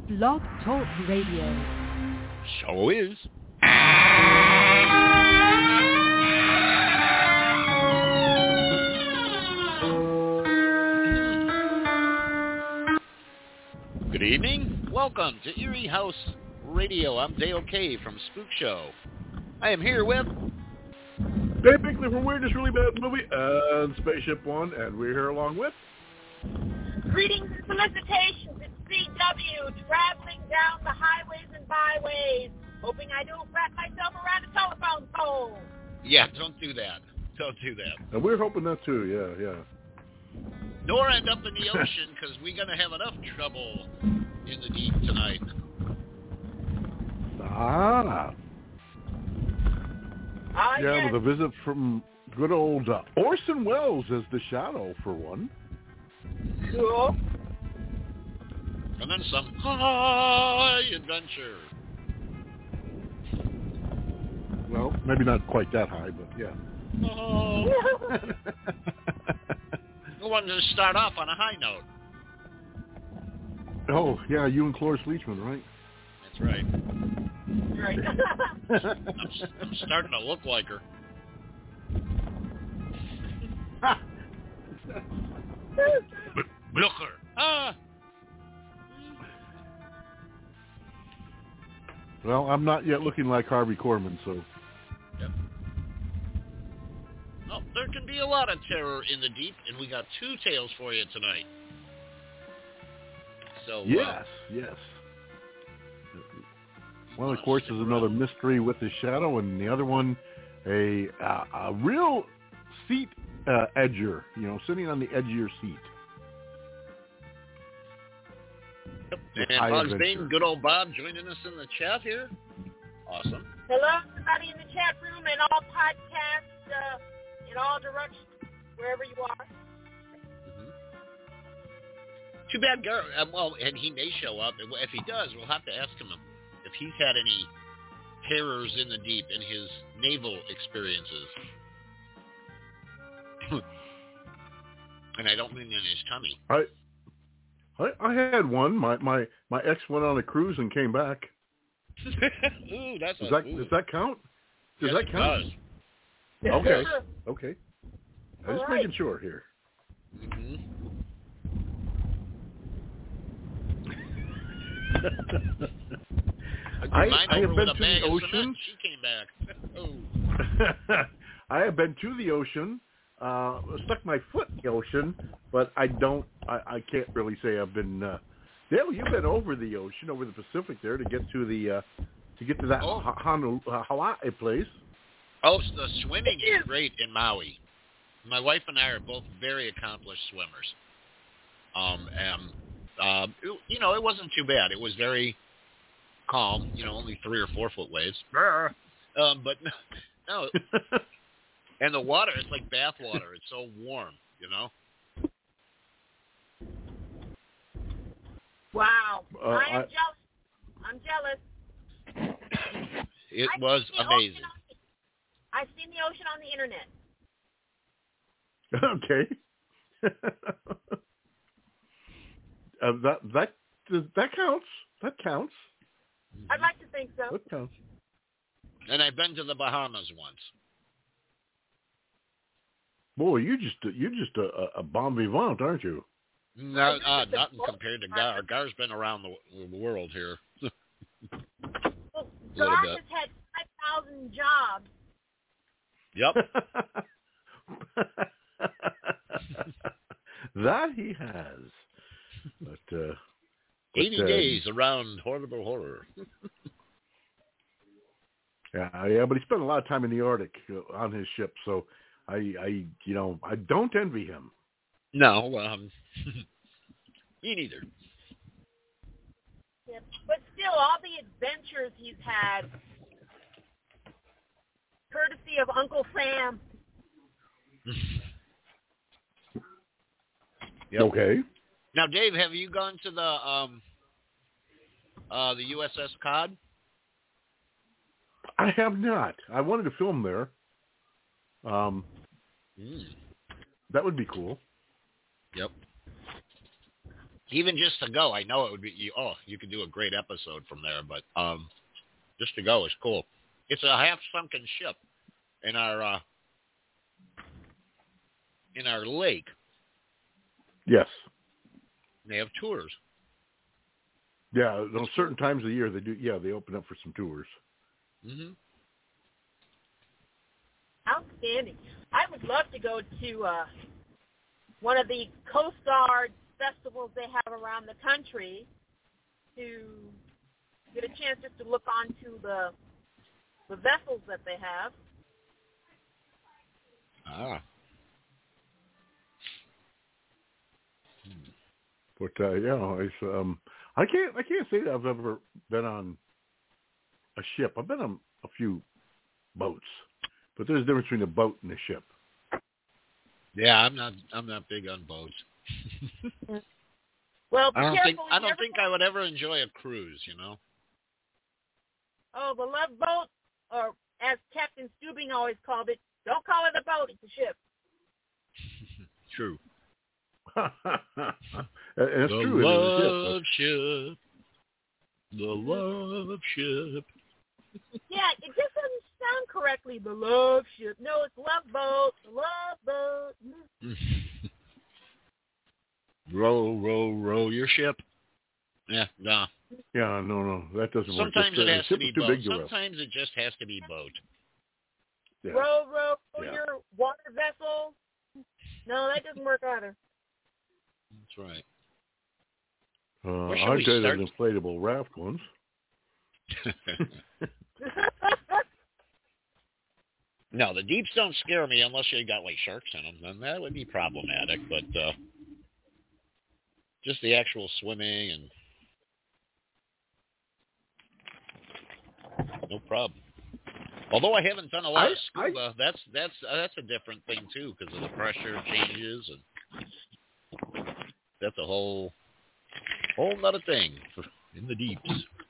Blog Talk Radio. So is. Good evening. Welcome to Erie House Radio. I'm Dale K from Spook Show. I am here with Dave Binkley from Weirdest Really Bad Movie and Spaceship One, and we're here along with... Greetings and felicitations. It's CW, traveling down the highways and byways, hoping I don't wrap myself around a telephone pole. Yeah, don't do that. Don't do that. And we're hoping that too, yeah. Nor end up in the ocean, because we're going to have enough trouble in the deep tonight. Yeah, with a visit from good old Orson Welles as the Shadow, for one. Cool. And then some high adventure. Well, maybe not quite that high, but yeah. Oh. I wanted to start off on a high note. Oh, yeah, you and Cloris Leachman, right? That's right. Right. I'm starting to look like her. Look her. Well, I'm not yet looking like Harvey Korman, so... Yep. Well, there can be a lot of terror in the deep, and we got two tales for you tonight. So Yes. One, of course, is another mystery with the shadow, and the other one, a real seat edger, sitting on the edge of your seat. And Bugs Bane, good old Bob, joining us in the chat here. Awesome. Hello, everybody in the chat room and all podcasts in all directions, wherever you are. Mm-hmm. Too bad, and he may show up. If he does, we'll have to ask him if he's had any terrors in the deep in his naval experiences. And I don't mean in his tummy. I had one. My ex went on a cruise and came back. Ooh, does that count? Does yes, that count? It does. Okay. I'm just making sure here. Mm-hmm. I have been to the ocean. She came back. Oh. I have been to the ocean. Stuck my foot in the ocean, but I can't really say I've been. Dale, you've been over the ocean, over the Pacific there to get to that Hawaii place. Oh, so the swimming is great in Maui. My wife and I are both very accomplished swimmers. It wasn't too bad. It was very calm. Only 3 or 4 foot waves. But no. And the water, it's like bath water. It's so warm, Wow. I am jealous. I'm jealous. It was amazing. I've seen the ocean on the internet. Okay. That counts. That counts. I'd like to think so. That counts. And I've been to the Bahamas once. Boy, you're just a bon vivant, aren't you? No, nothing compared to Gar. Gar's been around the world here. Well, Gar has had 5,000 jobs. Yep. That he has. But 80 days around Horrible Horror. Yeah, but he spent a lot of time in the Arctic on his ship, so I don't envy him. No, me neither. Yeah, but still, all the adventures he's had, courtesy of Uncle Sam. Yep. Okay. Now, Dave, have you gone to the USS Cod? I have not. I wanted to film there. That would be cool. Yep. Even just to go, I know it would be, you could do a great episode from there, but just to go is cool. It's a half-sunken ship in our lake. Yes. They have tours. Yeah, on certain times of the year they do. Yeah, they open up for some tours. Mm-hmm. Outstanding. I would love to go to one of the Coast Guard festivals they have around the country to get a chance just to look onto the vessels that they have. Ah. But I can't say that I've ever been on a ship. I've been on a few boats, but there's a difference between a boat and a ship. Yeah, I'm not big on boats. Well, I don't think I would ever enjoy a cruise, you know. Oh, the Love Boat, or as Captain Stubing always called it, don't call it a boat, it's a ship. True. It's the true. Love ship. The love ship. Yeah, it just doesn't sound correctly. The love ship. No, it's Love Boat. The Love Boat. Row, row, row your ship. Yeah, no. Yeah, no, that doesn't work. Sometimes it has to be boat. Big Sometimes it just has to be boat. Yeah. Row, your water vessel. No, that doesn't work either. That's right. I did an inflatable raft once. No, the deeps don't scare me unless you got like sharks in them. Then that would be problematic. But just the actual swimming and no problem. Although I haven't done a lot of scuba, that's a different thing too because of the pressure changes, and that's a whole nother thing in the deeps.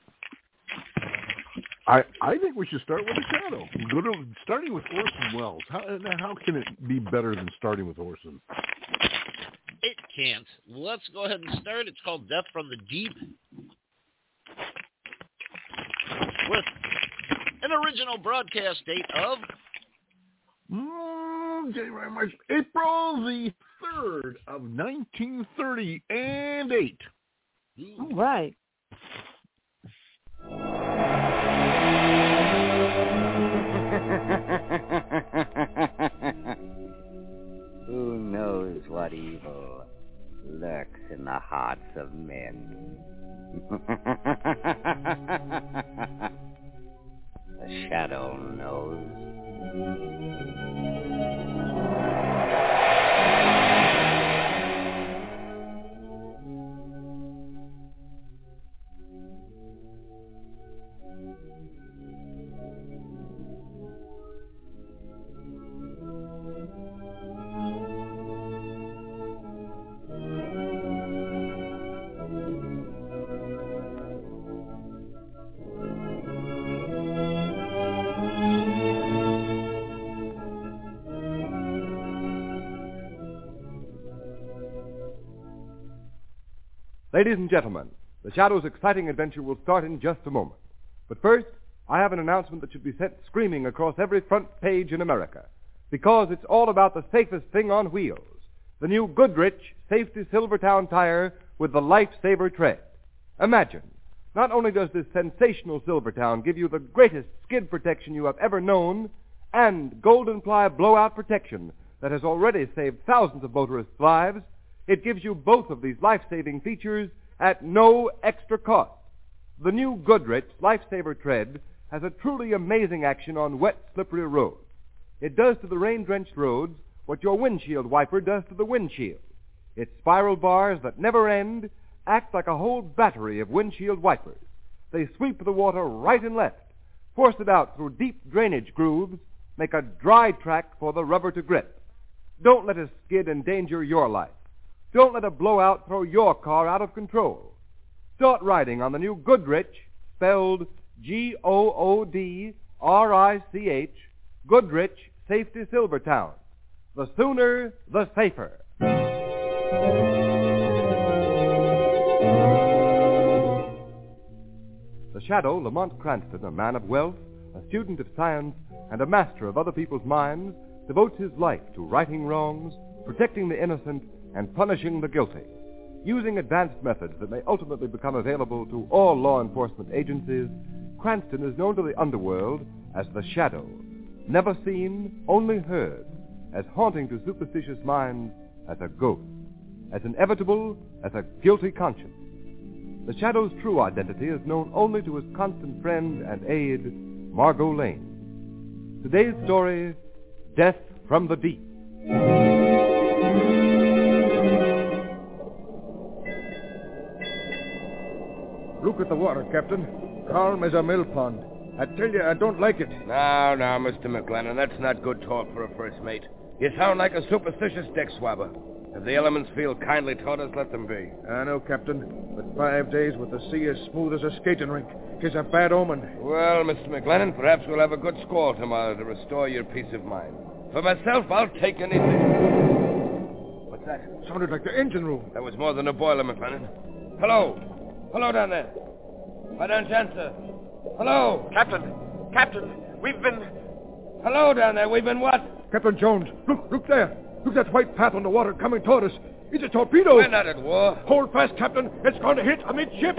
I think we should start with a shadow. Starting with Orson Welles. How can it be better than starting with Orson? It can't. Let's go ahead and start. It's called Death from the Deep. With an original broadcast date of January, March, April the 3rd of 1938. All right. Who knows what evil lurks in the hearts of men? The shadow knows. Ladies and gentlemen, the Shadow's exciting adventure will start in just a moment. But first, I have an announcement that should be sent screaming across every front page in America, because it's all about the safest thing on wheels, the new Goodrich Safety Silvertown tire with the Lifesaver tread. Imagine, not only does this sensational Silvertown give you the greatest skid protection you have ever known, and golden ply blowout protection that has already saved thousands of motorists' lives, it gives you both of these life-saving features at no extra cost. The new Goodrich Lifesaver tread has a truly amazing action on wet, slippery roads. It does to the rain-drenched roads what your windshield wiper does to the windshield. Its spiral bars that never end act like a whole battery of windshield wipers. They sweep the water right and left, force it out through deep drainage grooves, make a dry track for the rubber to grip. Don't let a skid endanger your life. Don't let a blowout throw your car out of control. Start riding on the new Goodrich, spelled Goodrich, Goodrich Safety Silvertown. The sooner, the safer. Shadow, Lamont Cranston, a man of wealth, a student of science, and a master of other people's minds, devotes his life to righting wrongs, protecting the innocent, and punishing the guilty. Using advanced methods that may ultimately become available to all law enforcement agencies, Cranston is known to the underworld as the Shadow, never seen, only heard, as haunting to superstitious minds as a ghost, as inevitable as a guilty conscience. The Shadow's true identity is known only to his constant friend and aide, Margot Lane. Today's story, Death from the Deep. Look at the water, Captain. Calm as a mill pond. I tell you, I don't like it. Now, Mr. McLennan, that's not good talk for a first mate. You sound like a superstitious deck swabber. If the elements feel kindly toward us, let them be. I know, Captain. But 5 days with the sea as smooth as a skating rink is a bad omen. Well, Mr. McLennan, perhaps we'll have a good squall tomorrow to restore your peace of mind. For myself, I'll take anything. What's that? Sounded like the engine room. That was more than a boiler, McLennan. Hello. Hello down there. Why don't you answer? Hello. Captain, we've been... Hello down there. We've been what? Captain Jones, look there. Look at that white path on the water coming toward us. It's a torpedo. We're not at war. Hold fast, Captain. It's going to hit amidships.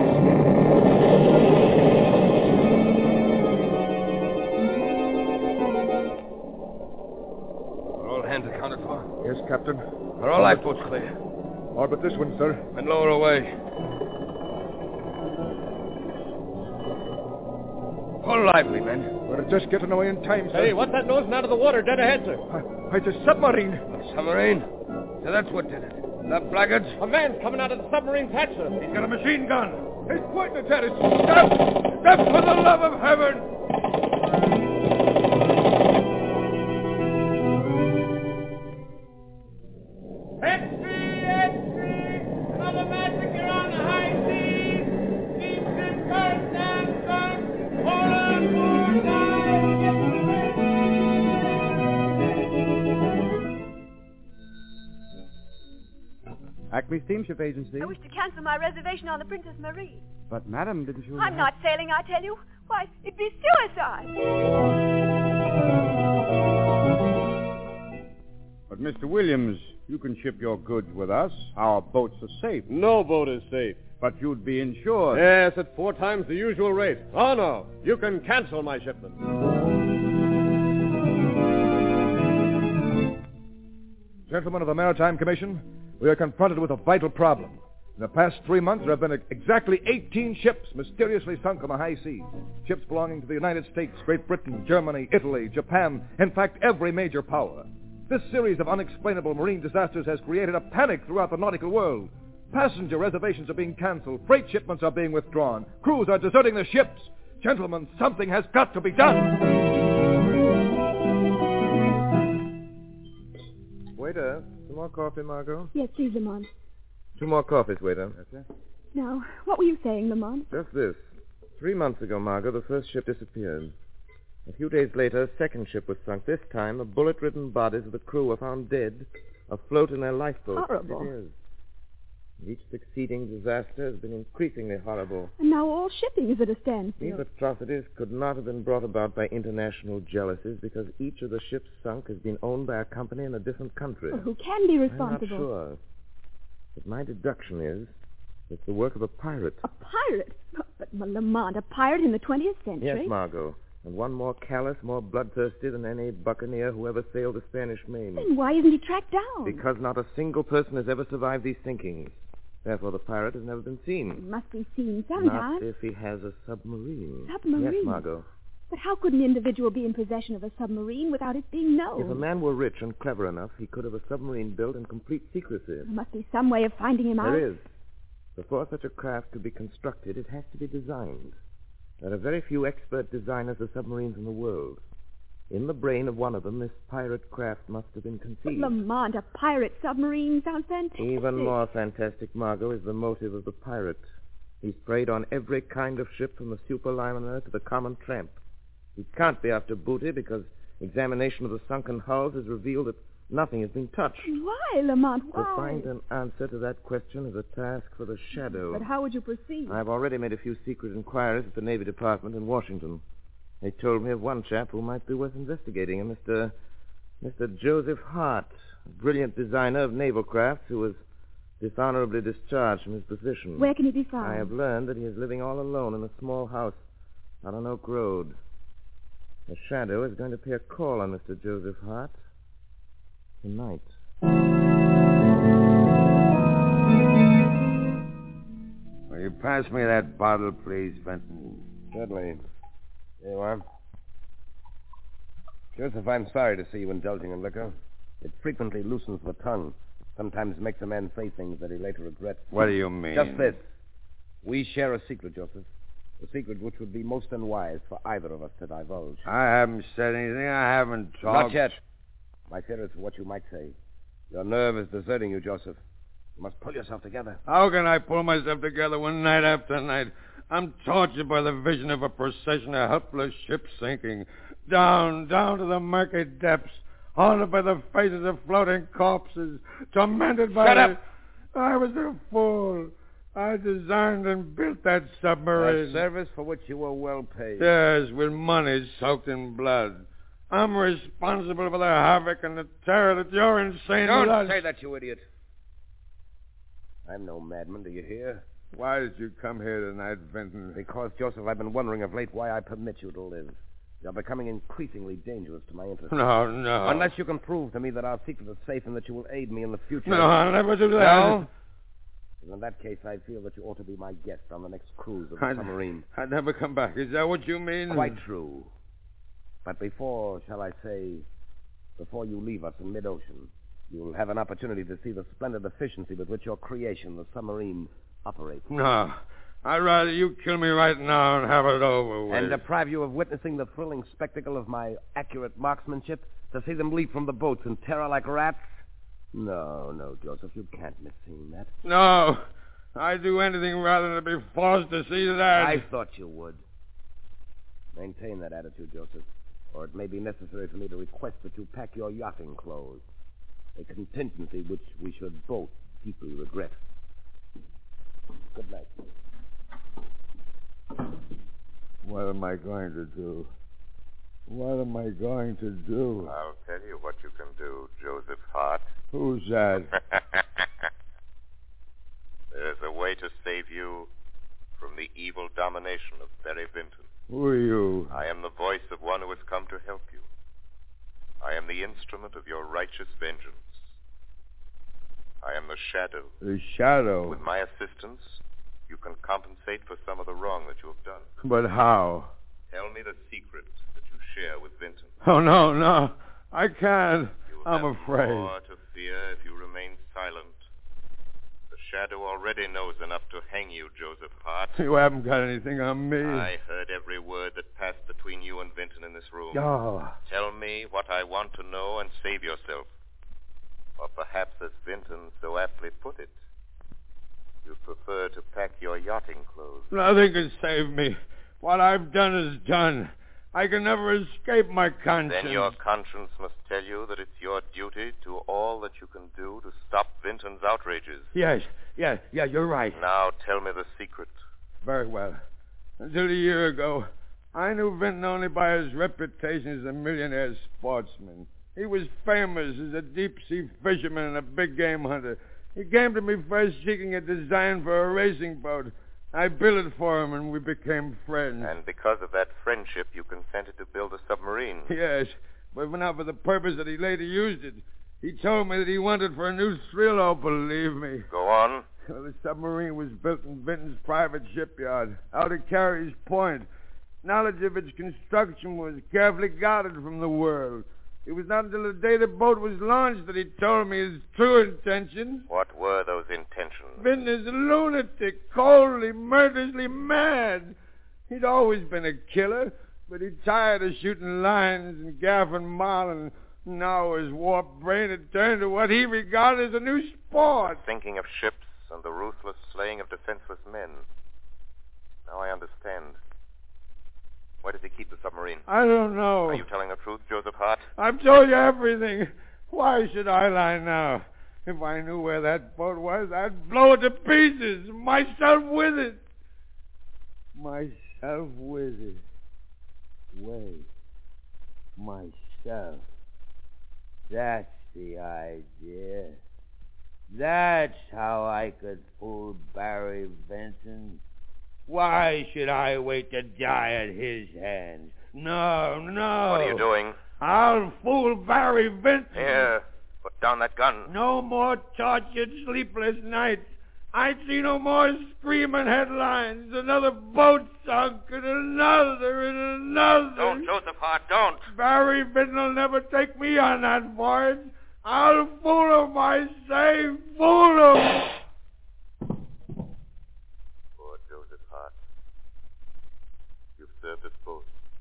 Are all hands accounted for? Yes, Captain. Are all lifeboats clear? All but this one, sir. And lower away. Hold lively, men. We're just getting away in time, sir. Hey, what's that nosing out of the water dead ahead, sir? It's a submarine. A submarine? So that's what did it. The blackguards? A man's coming out of the submarine's hatch, sir. He's got a machine gun. He's pointing it at us. Stop! Stop for the love of heaven! Extreme! Another massacre on the high seas! Deep in current and sun! Hold on, poor guys! Get Acme Steamship Agency. I wish to cancel my reservation on the Princess Marie. But, madam, didn't you... I'm not sailing, I tell you. Why, it'd be suicide. But, Mr. Williams, you can ship your goods with us. Our boats are safe. No boat is safe. But you'd be insured. Yes, at 4 times the usual rate. Oh, no. You can cancel my shipment. Gentlemen of the Maritime Commission, we are confronted with a vital problem. In the past 3 months, there have been exactly 18 ships mysteriously sunk on the high seas. Ships belonging to the United States, Great Britain, Germany, Italy, Japan, in fact, every major power. This series of unexplainable marine disasters has created a panic throughout the nautical world. Passenger reservations are being canceled. Freight shipments are being withdrawn. Crews are deserting the ships. Gentlemen, something has got to be done. Waiter, some more coffee, Margot? Yes, please, Lamont. 2 more coffees, waiter. That's it. Now, what were you saying, Lamont? Just this. 3 months ago, Margot, the first ship disappeared. A few days later, a second ship was sunk. This time, the bullet-ridden bodies of the crew were found dead, afloat in their lifeboats. Horrible. It is. Each succeeding disaster has been increasingly horrible. And now all shipping is at a standstill. These atrocities could not have been brought about by international jealousies because each of the ships sunk has been owned by a company in a different country. Well, who can be responsible? I'm not sure. But my deduction is it's the work of a pirate. A pirate? But Lamont, a pirate in the 20th century? Yes, Margot. And one more callous, more bloodthirsty than any buccaneer who ever sailed the Spanish Main. Then why isn't he tracked down? Because not a single person has ever survived these sinkings. Therefore, the pirate has never been seen. He must be seen sometime. Not if he has a submarine. Submarine? Yes, Margot. But how could an individual be in possession of a submarine without it being known? If a man were rich and clever enough, he could have a submarine built in complete secrecy. There must be some way of finding him out. There is. Before such a craft could be constructed, it has to be designed. There are very few expert designers of submarines in the world. In the brain of one of them, this pirate craft must have been conceived. But Lamont, a pirate submarine sounds fantastic. Even more fantastic, Margot, is the motive of the pirate. He's preyed on every kind of ship from the superliner to the common tramp. He can't be after booty because examination of the sunken hulls has revealed that Nothing has been touched. Why, Lamont? Why? To find an answer to that question is a task for the Shadow. But how would you proceed? I've already made a few secret inquiries at the Navy Department in Washington. They told me of one chap who might be worth investigating, a Mr. Joseph Hart, a brilliant designer of naval crafts who was dishonorably discharged from his position. Where can he be found? I have learned that he is living all alone in a small house out on Oak Road. The Shadow is going to pay a call on Mr. Joseph Hart tonight. Will you pass me that bottle, please, Benton? Certainly. There you are. Joseph, I'm sorry to see you indulging in liquor. It frequently loosens the tongue. Sometimes makes a man say things that he later regrets. What do you mean? Just this. We share a secret, Joseph. A secret which would be most unwise for either of us to divulge. I haven't said anything. I haven't talked. Not yet. My fear is what you might say. Your nerve is deserting you, Joseph. You must pull yourself together. How can I pull myself together when night after night I'm tortured by the vision of a procession of helpless ships sinking down to the murky depths, haunted by the faces of floating corpses, tormented by... Shut up! I was a fool. I designed and built that submarine. A service for which you were well paid. Yes, with money soaked in blood. I'm responsible for the havoc and the terror that your insane... Don't say that, you idiot. I'm no madman, do you hear? Why did you come here tonight, Benton? Because, Joseph, I've been wondering of late why I permit you to live. You're becoming increasingly dangerous to my interests. No. Unless you can prove to me that our secret is safe and that you will aid me in the future. No, I'll never do that. No? In that case, I feel that you ought to be my guest on the next cruise of the submarine. I'd never come back. Is that what you mean? Quite true. But before you leave us in mid-ocean, you'll have an opportunity to see the splendid efficiency with which your creation, the submarine, operates. No. I'd rather you kill me right now and have it over with. And deprive you of witnessing the thrilling spectacle of my accurate marksmanship, to see them leap from the boats in terror like rats? No, Joseph, you can't miss seeing that. No. I'd do anything rather than be forced to see that. I thought you would. Maintain that attitude, Joseph, or it may be necessary for me to request that you pack your yachting clothes. A contingency which we should both deeply regret. Good night. What am I going to do? What am I going to do? I'll tell you what you can do, Joseph Hart. Who's that? There's a way to save you from the evil domination of Barry Vinton. Who are you? I am the voice of one who has come to help you. I am the instrument of your righteous vengeance. I am the Shadow. The Shadow? With my assistance, you can compensate for some of the wrong that you have done. But how? Tell me the secret that you share with Vinton. Oh, no. I can't. I'm afraid. More to fear if you remain silent. The Shadow already knows enough to hang you, Joseph Hart. You haven't got anything on me. I heard every word that passed between you and Vinton in this room. Oh. Tell me what I want to know and save yourself. Or perhaps, as Vinton so aptly put it, you prefer to pack your yachting clothes. Nothing can save me. What I've done is done. I can never escape my conscience. Then your conscience must tell you that it's your duty to do all that you can do to stop Vinton's outrages. Yes, you're right. Now tell me the secret. Very well. Until a year ago, I knew Vinton only by his reputation as a millionaire sportsman. He was famous as a deep-sea fisherman and a big-game hunter. He came to me first seeking a design for a racing boat. I built it for him, and we became friends. And because of that friendship, you consented to build a submarine. Yes, but not for the purpose that he later used it. He told me that he wanted for a new thrill. Oh, believe me. Go on. Well, the submarine was built in Vinton's private shipyard, out at Carey's Point. Knowledge of its construction was carefully guarded from the world. It was not until the day the boat was launched that he told me his true intentions. What were those intentions? Vinton is a lunatic, coldly, murderously mad. He'd always been a killer, but he tired of shooting lions and gaffing marlin. Now his warped brain had turned to what he regarded as a new sport. Thinking of ships and the ruthless slaying of defenseless men. Now I understand. Where does he keep the submarine? I don't know. Are you telling the truth, Joseph Hart? I've told you everything. Why should I lie now? If I knew where that boat was, I'd blow it to pieces, myself with it. Myself with it. Wait. Myself. That's the idea. That's how I could fool Barry Vinson. Why should I wait to die at his hands? No. What are you doing? I'll fool Barry Vinson. Here, put down that gun. No more tortured, sleepless nights. I'd see no more screaming headlines. Another boat sunk, and another, and another. Don't, Joseph Hart, don't. Barry Vinson will never take me on that voyage. I'll fool him, I say, fool him. Poor Joseph Hart. You've served us both.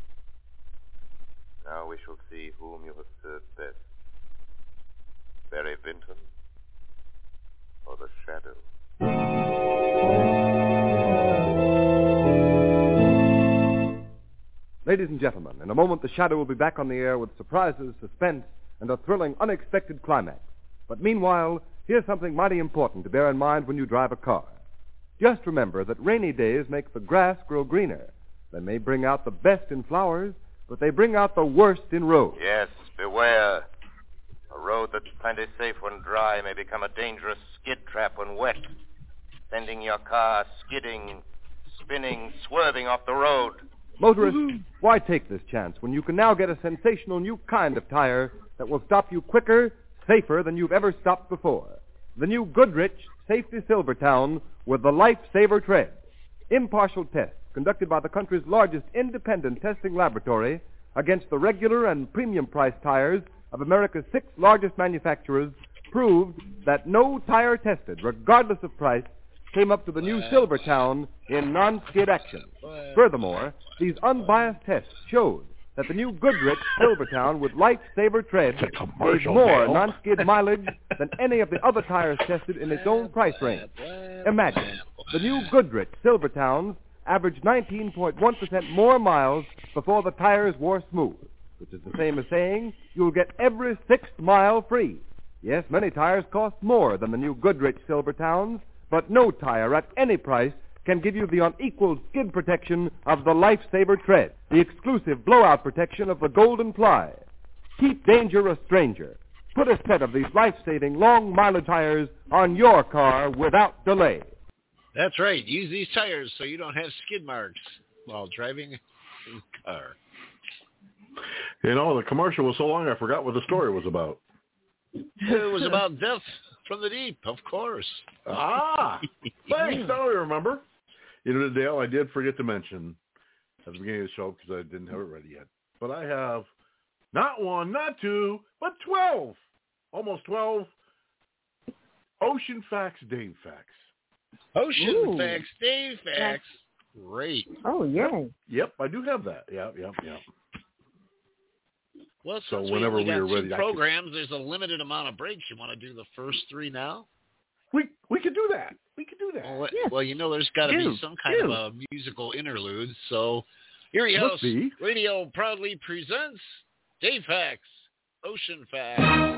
Now we shall see whom you have served best. Barry Vinton or the Shadow. Ladies and gentlemen, in a moment the Shadow will be back on the air with surprises, suspense, and a thrilling, unexpected climax. But meanwhile, here's something mighty important to bear in mind when you drive a car. Just remember that rainy days make the grass grow greener. They may bring out the best in flowers, but they bring out the worst in roads. Yes, beware. A road that's plenty safe when dry may become a dangerous skid trap when wet, sending your car skidding, spinning, swerving off the road. Motorists, why take this chance when you can now get a sensational new kind of tire that will stop you quicker, safer than you've ever stopped before? The new Goodrich Safety Silvertown with the Lifesaver Tread. Impartial tests conducted by the country's largest independent testing laboratory against the regular and premium price tires of America's 6 largest manufacturers proved that no tire tested, regardless of price, came up to the new Silvertown in non-skid action. Furthermore, these unbiased tests showed that the new Goodrich Silvertown with Lifesaver Tread gave more non-skid mileage than any of the other tires tested in its own price range. Imagine, the new Goodrich Silvertowns averaged 19.1% more miles before the tires wore smooth, which is the same as saying you'll get every 6th mile free. Yes, many tires cost more than the new Goodrich Silvertowns, but no tire at any price can give you the unequaled skid protection of the Lifesaver Tread, the exclusive blowout protection of the Golden Ply. Keep danger a stranger. Put a set of these life-saving long-mileage tires on your car without delay. That's right. Use these tires so you don't have skid marks while driving a car. You know, the commercial was so long I forgot what the story was about. It was about death from the deep, of course. Ah, thanks. Now I remember. You know, Dale, I did forget to mention at the beginning of the show because I didn't have it ready yet. But I have not 1, not 2, but 12. Almost 12 Ocean Facts, Dave Facts. Ocean Facts, Dave Facts. Great. Oh, yeah. Yep, I do have that. Yep. Well, so since whenever we got are ready, 2 programs, there's a limited amount of breaks. You want to do the first 3 now? We could do that. Well, you know, there's got to be some kind of a musical interlude. So, Erie House Radio proudly presents Dave Facts, Ocean Facts.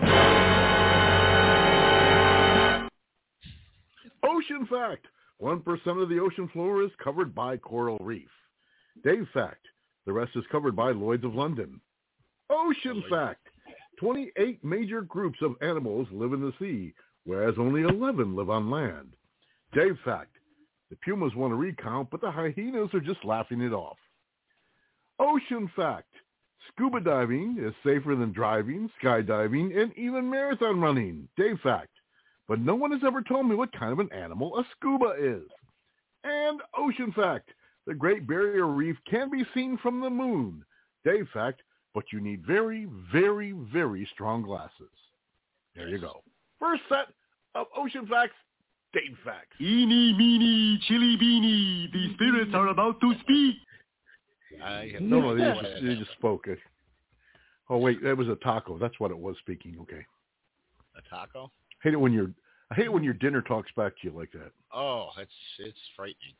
Ocean Fact: 1% of the ocean floor is covered by coral reef. Dave Fact: the rest is covered by Lloyd's of London. Ocean Fact: 28 major groups of animals live in the sea, whereas only 11 live on land. Dave Fact: the pumas want to recount, but the hyenas are just laughing it off. Ocean Fact: scuba diving is safer than driving, skydiving, and even marathon running. Dave Fact: but no one has ever told me what kind of an animal a scuba is. And Ocean Fact: the Great Barrier Reef can be seen from the moon. Dave Fact: but you need very, very, very strong glasses. There you go. First set of Ocean Facts, Dave Facts. Eeny, meeny, chili beanie, the spirits are about to speak. No, they just spoke. Oh, wait, that was a taco. That's what it was speaking. Okay. A taco? I hate it when your dinner talks back to you like that. Oh, it's frightening.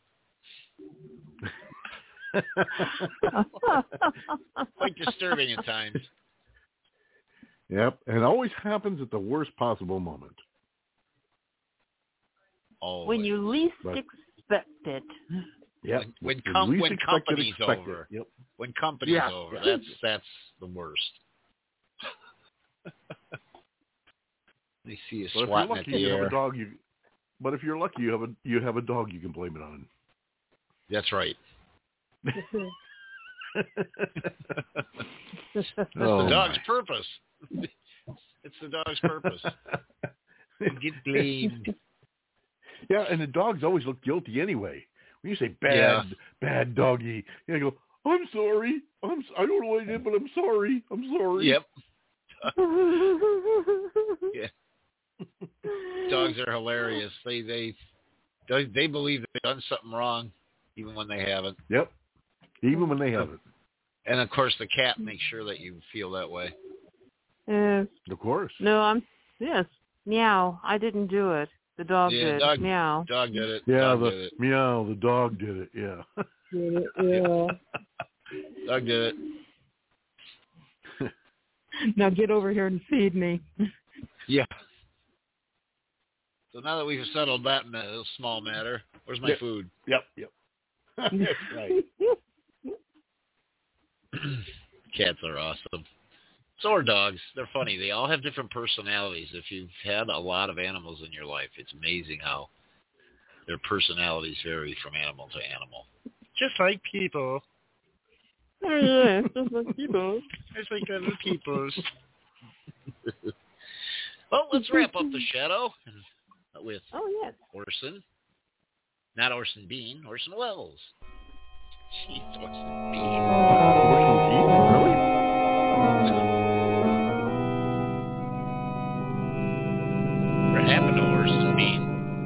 Quite disturbing at times. Yep, and it always happens at the worst possible moment. Always. When you least expect it. Yep. When company's over. Yep. When company's over. That's the worst. They see you swatting at the air. But if you're lucky, you have a dog you can blame it on. That's right. It's the dog's purpose. It's the dog's purpose. Get blamed. Yeah, and the dogs always look guilty anyway. When you say bad doggy, you go, I'm sorry. I don't know what I did, but I'm sorry. I'm sorry. Yep. Yeah. Dogs are hilarious. They believe they've done something wrong, even when they haven't. Yep. Even when they haven't. And of course, the cat makes sure that you feel that way. Of course. No, yes. Meow. I didn't do it. The dog did. Meow. Dog did it. Yeah, Meow. The dog did it. Yeah. Dog did it. Now get over here and feed me. Yeah. So now that we've settled that small matter, where's my food? Yep. That's right. Cats are awesome. So are dogs. They're funny. They all have different personalities. If you've had a lot of animals in your life, it's amazing how their personalities vary from animal to animal. Just like people. Oh, yeah, just like people. Just like other peoples. Well, let's wrap up the Shadow with Orson. Not Orson Bean, Orson Welles. Jeez, Orson Bean. Orson Bean? Really? What happened to Orson Bean?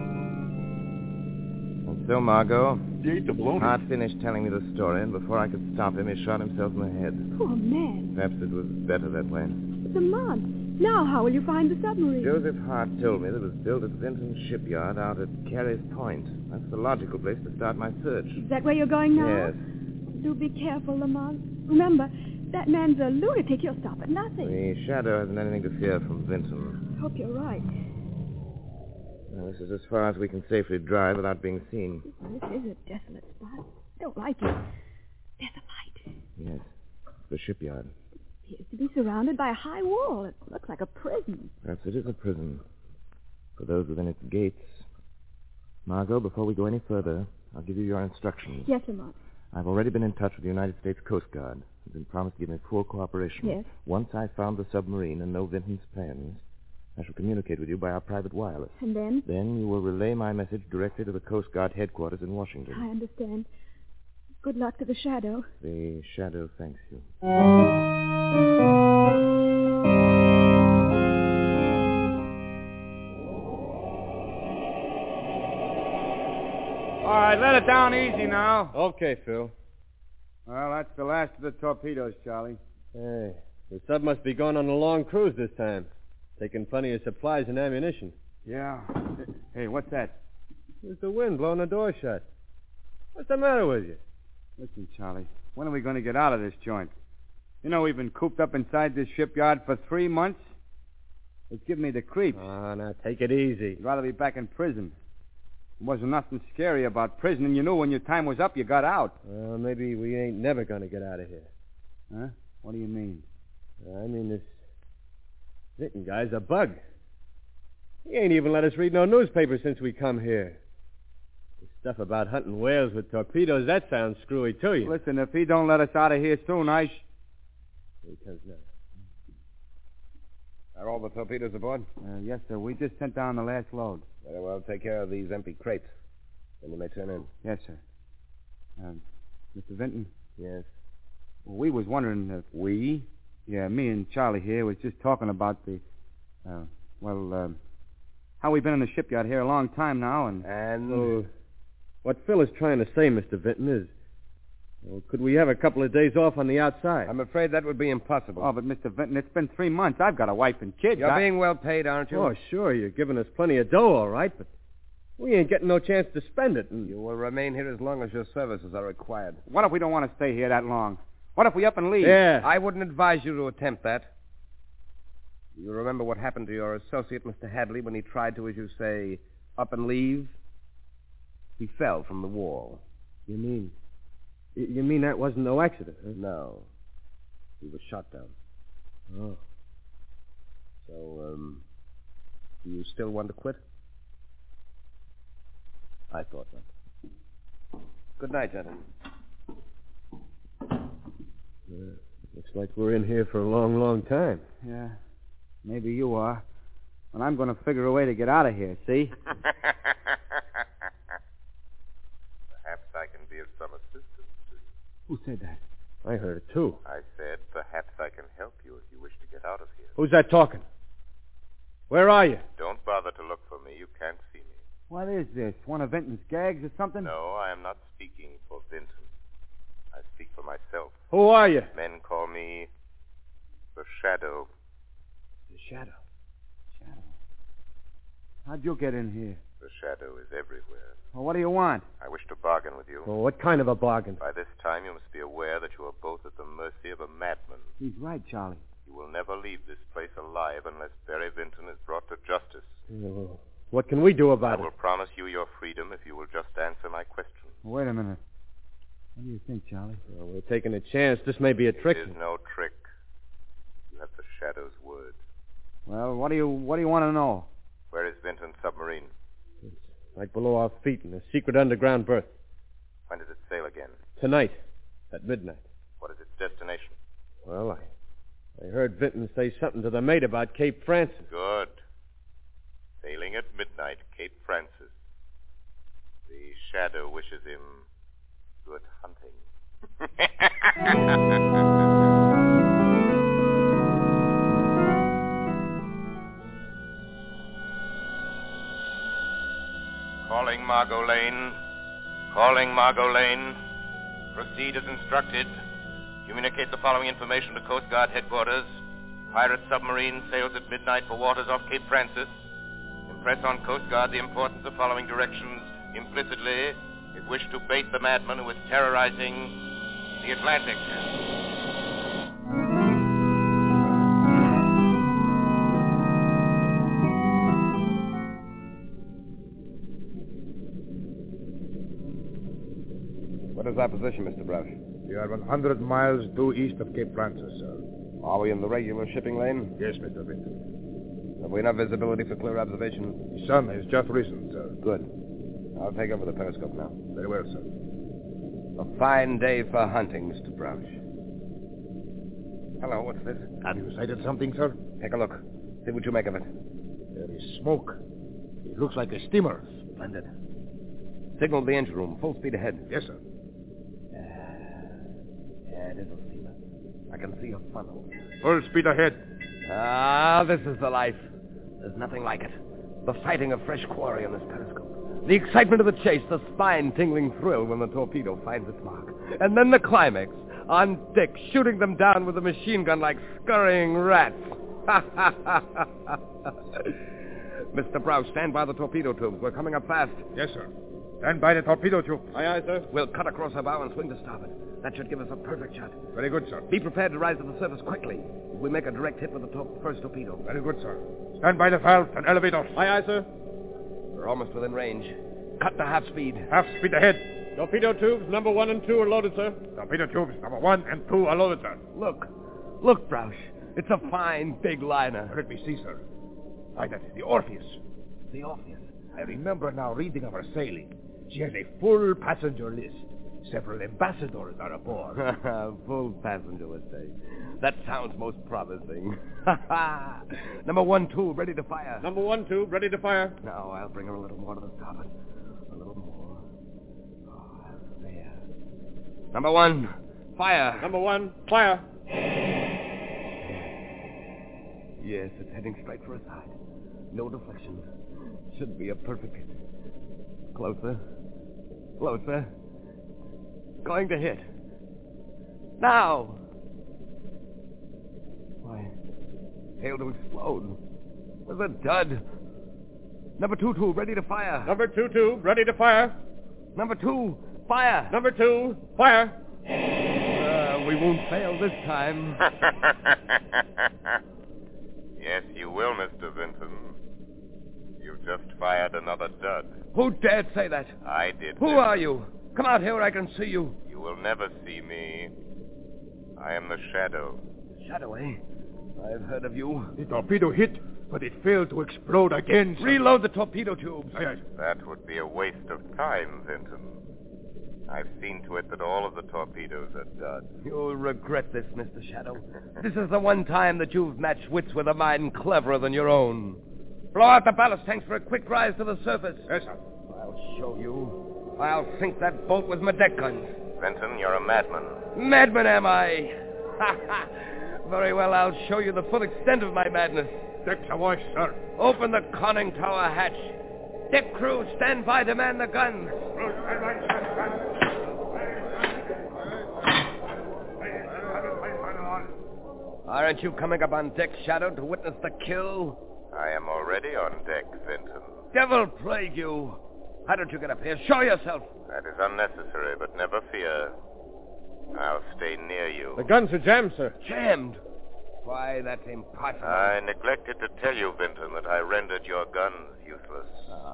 And so, Margot, he ate the bologna. Hart finished telling me the story, and before I could stop him, he shot himself in the head. Poor man. Perhaps it was better that way. It's a month. Now how will you find the submarine? Joseph Hart told me that it was built at Vinton's shipyard out at Carey's Point. That's the logical place to start my search. Is that where you're going now? Yes. Do be careful, Lamont. Remember, that man's a lunatic. He'll stop at nothing. The Shadow hasn't anything to fear from Vinton. I hope you're right. Well, this is as far as we can safely drive without being seen. This is a desolate spot. I don't like it. There's a light. Yes. The shipyard. It appears to be surrounded by a high wall. It looks like a prison. Perhaps it is a prison. For those within its gates. Margot, before we go any further, I'll give you your instructions. Yes, Lamont. I've already been in touch with the United States Coast Guard. They've been promised to give me full cooperation. Yes. Once I've found the submarine and know Vinton's plans, I shall communicate with you by our private wireless. And then? Then you will relay my message directly to the Coast Guard headquarters in Washington. I understand. Good luck to the Shadow. The Shadow thanks you. All right, let it down easy now. Okay, Phil. Well, that's the last of the torpedoes, Charlie. Hey, the sub must be going on a long cruise this time. Taking plenty of supplies and ammunition. Yeah. Hey, what's that? It's the wind blowing the door shut. What's the matter with you? Listen, Charlie, when are we going to get out of this joint? You know, we've been cooped up inside this shipyard for 3 months. It's giving me the creeps. Now take it easy. I'd rather be back in prison. There wasn't nothing scary about prison, and you knew when your time was up, you got out. Well, maybe we ain't never going to get out of here. Huh? What do you mean? I mean, this Vinton guy's a bug. He ain't even let us read no newspaper since we come here. The stuff about hunting whales with torpedoes, that sounds screwy to you. Listen, if he don't let us out of here soon, Here he comes now. Are all the torpedoes aboard? Yes, sir. We just sent down the last load. Very well, take care of these empty crates. Then you may turn in. Yes, sir. Mr. Vinton? Yes? Well, we was wondering if... We? Yeah, me and Charlie here was just talking about the... how we've been in the shipyard here a long time now, and... So, what Phil is trying to say, Mr. Vinton, is... Well, could we have a couple of days off on the outside? I'm afraid that would be impossible. Oh, but Mr. Vinton, it's been 3 months. I've got a wife and kids. You're being well paid, aren't you? Oh, sure. You're giving us plenty of dough, all right, but we ain't getting no chance to spend it. You will remain here as long as your services are required. What if we don't want to stay here that long? What if we up and leave? Yeah. I wouldn't advise you to attempt that. You remember what happened to your associate, Mr. Hadley, when he tried to, as you say, up and leave? He fell from the wall. You mean that wasn't no accident, huh? No. He was shot down. Oh. So, do you still want to quit? I thought not. Good night, gentlemen. Looks like we're in here for a long, long time. Yeah, maybe you are. But I'm going to figure a way to get out of here, see? Perhaps I can be of some assistance to you. Who said that? I heard it, too. I said perhaps I can help you if you wish to get out of here. Who's that talking? Where are you? Don't bother to look for me. You can't see me. What is this? One of Vinton's gags or something? No, I am not speaking for Vinton. I speak for myself. Who are you? Men call me the Shadow. The Shadow? How'd you get in here? The Shadow is everywhere. Well, what do you want? I wish to bargain with you. Well, what kind of a bargain? By this time, you must be aware that you are both at the mercy of a madman. He's right, Charlie. You will never leave this place alive unless Barry Vinton is brought to justice. Well, what can we do about I will promise you your freedom if you will just answer my questions. Wait a minute. What do you think, Charlie? Well, we're taking a chance. This may be a trick. It is no trick. You have the Shadow's word. Well, what do you want to know? Where is Vinton's submarine? It's right below our feet in a secret underground berth. When does it sail again? Tonight, at midnight. What is its destination? Well, I heard Vinton say something to the mate about Cape Francis. Good. Sailing at midnight, Cape Francis. The Shadow wishes him good hunting. Calling Margot Lane. Calling Margot Lane. Proceed as instructed. Communicate the following information to Coast Guard headquarters. Pirate submarine sails at midnight for waters off Cape Francis. Impress on Coast Guard the importance of following directions implicitly if wish to bait the madman who is terrorizing the Atlantic. What is our position, Mr. Brush? We are 100 miles due east of Cape Francis, sir. Are we in the regular shipping lane? Yes, Mr. Vinton. Have we enough visibility for clear observation? The sun has just risen, sir. Good. I'll take over the periscope now. Very well, sir. A fine day for hunting, Mr. Brush. Hello, what's this? Have you sighted something, sir? Take a look. See what you make of it. There is smoke. It looks like a steamer. Splendid. Signal the engine room. Full speed ahead. Yes, sir. Yeah, it is a steamer. I can see a funnel. Full speed ahead. Ah, this is the life. There's nothing like it. The sighting of fresh quarry on this periscope. The excitement of the chase, the spine-tingling thrill when the torpedo finds its mark. And then the climax, on deck, shooting them down with a machine gun like scurrying rats. Mr. Browse, stand by the torpedo tubes. We're coming up fast. Yes, sir. Stand by the torpedo tube. Aye, aye, sir. We'll cut across our bow and swing to starboard. That should give us a perfect shot. Very good, sir. Be prepared to rise to the surface quickly. If we make a direct hit with the first torpedo. Very good, sir. Stand by the valve and elevators. Aye, aye, sir. We're almost within range. Cut to half speed. Half speed ahead. Torpedo tubes number 1 and 2 are loaded, sir. Torpedo tubes number 1 and 2 are loaded, sir. Look, Broush. It's a fine, big liner. Let me see, sir. Why, that is the Orpheus. The Orpheus? I remember now reading of her sailing. She has a full passenger list. Several ambassadors are aboard. Full passenger list, eh? That sounds most promising. Number 1 tube, ready to fire. Number 1 tube, ready to fire. Now, I'll bring her a little more to the starboard. A little more. Oh, there. Number 1, fire. Number 1, fire. Yes, it's heading straight for a side. No deflection. Should be a perfect hit. Closer. Closer. Going to hit. Now! Why, failed to explode. With a dud. Number 2 tube, ready to fire. Number 2 tube, ready to fire. Number 2, fire. Number 2, fire. We won't fail this time. Yes, you will, Mr. Vinton. You just fired another dud. Who dared say that? I did. Who are you? Come out here where I can see you. You will never see me. I am the Shadow. Shadow, eh? I've heard of you. The torpedo hit, but it failed to explode again, sir. Reload the torpedo tubes. Aye, aye. That would be a waste of time, Vinton. I've seen to it that all of the torpedoes are duds. You'll regret this, Mr. Shadow. This is the one time that you've matched wits with a mind cleverer than your own. Blow out the ballast tanks for a quick rise to the surface. Yes, sir. I'll show you. I'll sink that boat with my deck guns. Vinton, you're a madman. Madman, am I? Very well, I'll show you the full extent of my madness. Decks awash, sir. Open the conning tower hatch. Deck crew, stand by to man the guns. Aren't you coming up on deck, Shadow, to witness the kill? I am already on deck, Vinton. Devil plague you. Why don't you get up here? Show yourself. That is unnecessary, but never fear. I'll stay near you. The guns are jammed, sir. Jammed? Why, that's impossible. I neglected to tell you, Vinton, that I rendered your guns useless.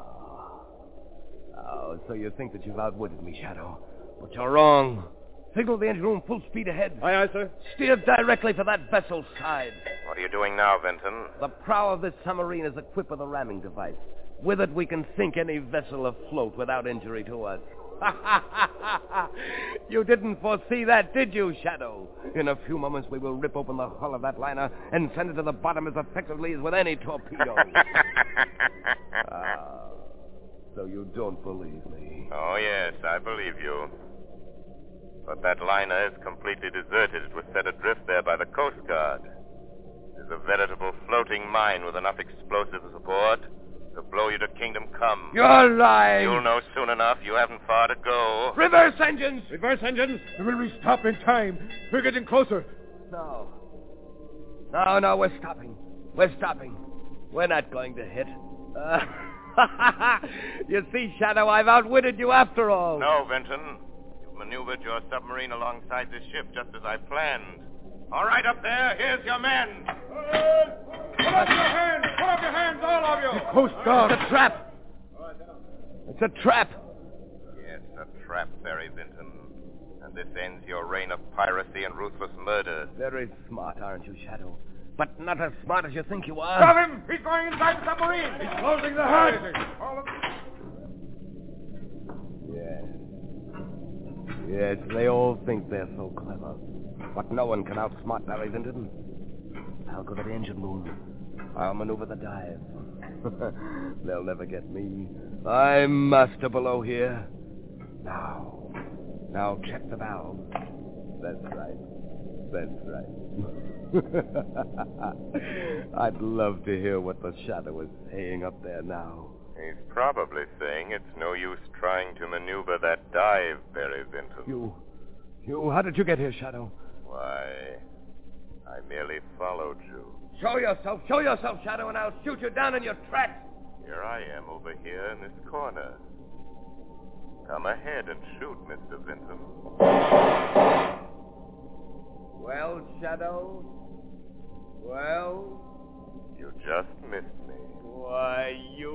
Oh, so you think that you've outwitted me, Shadow. But you're wrong. Signal the engine room full speed ahead. Aye, aye, sir. Steer directly for that vessel's side. What are you doing now, Vinton? The prow of this submarine is equipped with a ramming device. With it, we can sink any vessel afloat without injury to us. You didn't foresee that, did you, Shadow? In a few moments, we will rip open the hull of that liner and send it to the bottom as effectively as with any torpedo. So you don't believe me? Oh, yes, I believe you. But that liner is completely deserted. It was set adrift there by the Coast Guard. It is a veritable floating mine with enough explosives aboard to blow you to Kingdom Come. You're lying. You'll know soon enough. You haven't far to go. Reverse engines! Reverse engines! Will we stop in time? We're getting closer. No, we're stopping. We're stopping. We're not going to hit. You see, Shadow, I've outwitted you after all. No, Vinton. You've maneuvered your submarine alongside this ship just as I planned. All right, up there. Here's your men. Put up your hands! Put up your hands, all of you! The Coast Guard. It's a trap. It's a trap. Yes, a trap, Barry Vinton. And this ends your reign of piracy and ruthless murder. Very smart, aren't you, Shadow? But not as smart as you think you are. Stop him! He's going inside the submarine! He's closing the hatch! Yes, they all think they're so clever. But no one can outsmart Barry Vinton. I'll go to the engine room. I'll maneuver the dive. They'll never get me. I'm master below here. Now check the valve. That's right. I'd love to hear what the Shadow is saying up there now. He's probably saying it's no use trying to maneuver that dive, Barry Vinton. You, how did you get here, Shadow? Why, I merely followed you. Show yourself, Shadow, and I'll shoot you down in your tracks. Here I am over here in this corner. Come ahead and shoot, Mr. Vinton. Well, Shadow? Well? You just missed me. Why, you...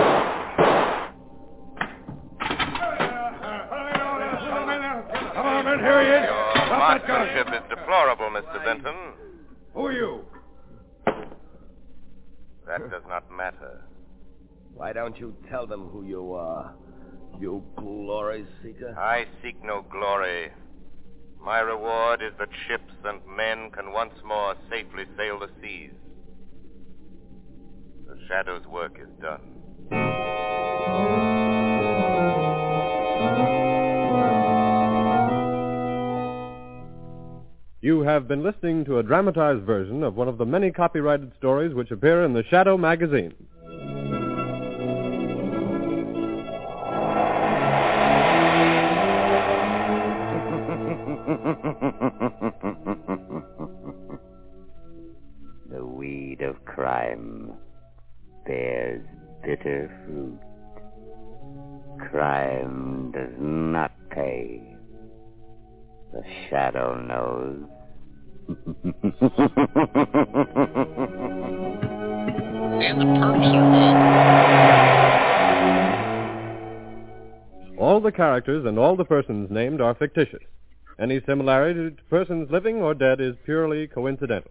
Come on, men, here he is. Your marksmanship is deplorable, Mr. Vinton. Who are you? That does not matter. Why don't you tell them who you are, you glory seeker? I seek no glory. My reward is that ships and men can once more safely sail the seas. The Shadow's work is done. You have been listening to a dramatized version of one of the many copyrighted stories which appear in the Shadow magazine. The weed of crime bears bitter fruit. Crime does not pay. The Shadow knows, And the perks are good. All the characters and all the persons named are fictitious. Any similarity to persons living or dead is purely coincidental.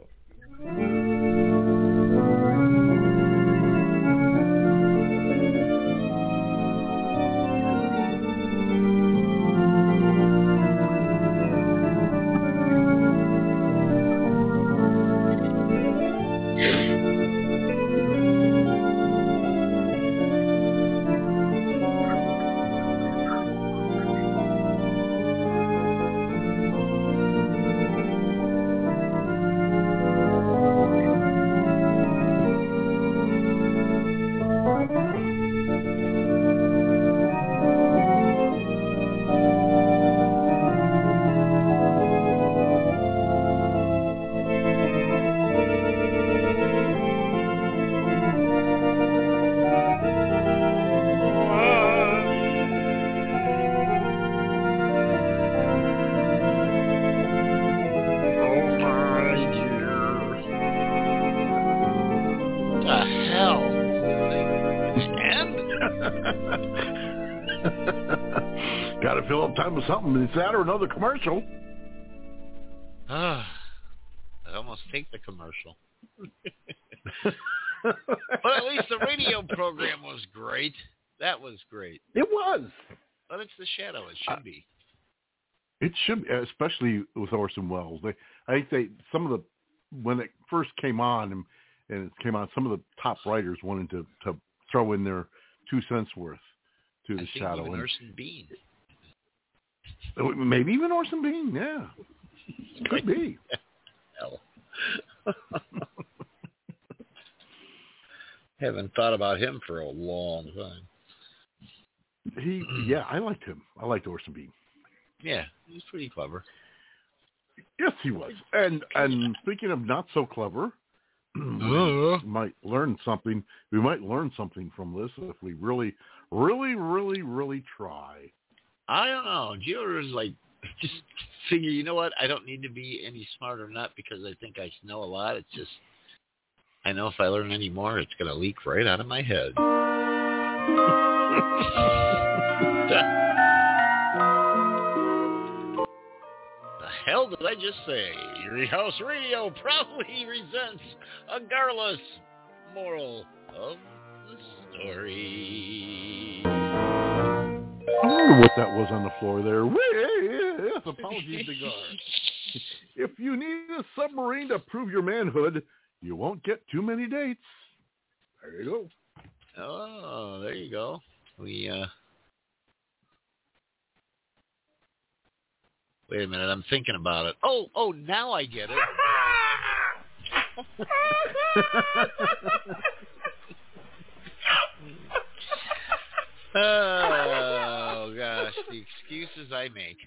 Gotta fill up time with something. It's that or another commercial. I'd almost take the commercial. But at least the radio program was great. That was great. It was. But it's the Shadow. It should be. It should be, especially with Orson Welles. I think when it first came on and it came on, some of the top writers wanted to throw in their 2 cents worth to the Shadow. Even Orson Bean. Maybe even Orson Bean, yeah. Could be. Hell. Haven't thought about him for a long time. I liked him. I liked Orson Bean. Yeah, he was pretty clever. Yes, he was. And speaking of not so clever, we might learn something. We might learn something from this if we really, really, really, really try. I don't know. Do you ever just figure, you know what? I don't need to be any smarter than that because I think I know a lot. It's just, I know if I learn any more, it's going to leak right out of my head. The hell did I just say? Erie House Radio proudly presents a garrulous moral of the story. I wonder what that was on the floor there. Yes, apologies to God. If you need a submarine to prove your manhood, you won't get too many dates. There you go. Oh, there you go. Wait a minute, I'm thinking about it. Oh, now I get it. Oh, gosh, the excuses I make.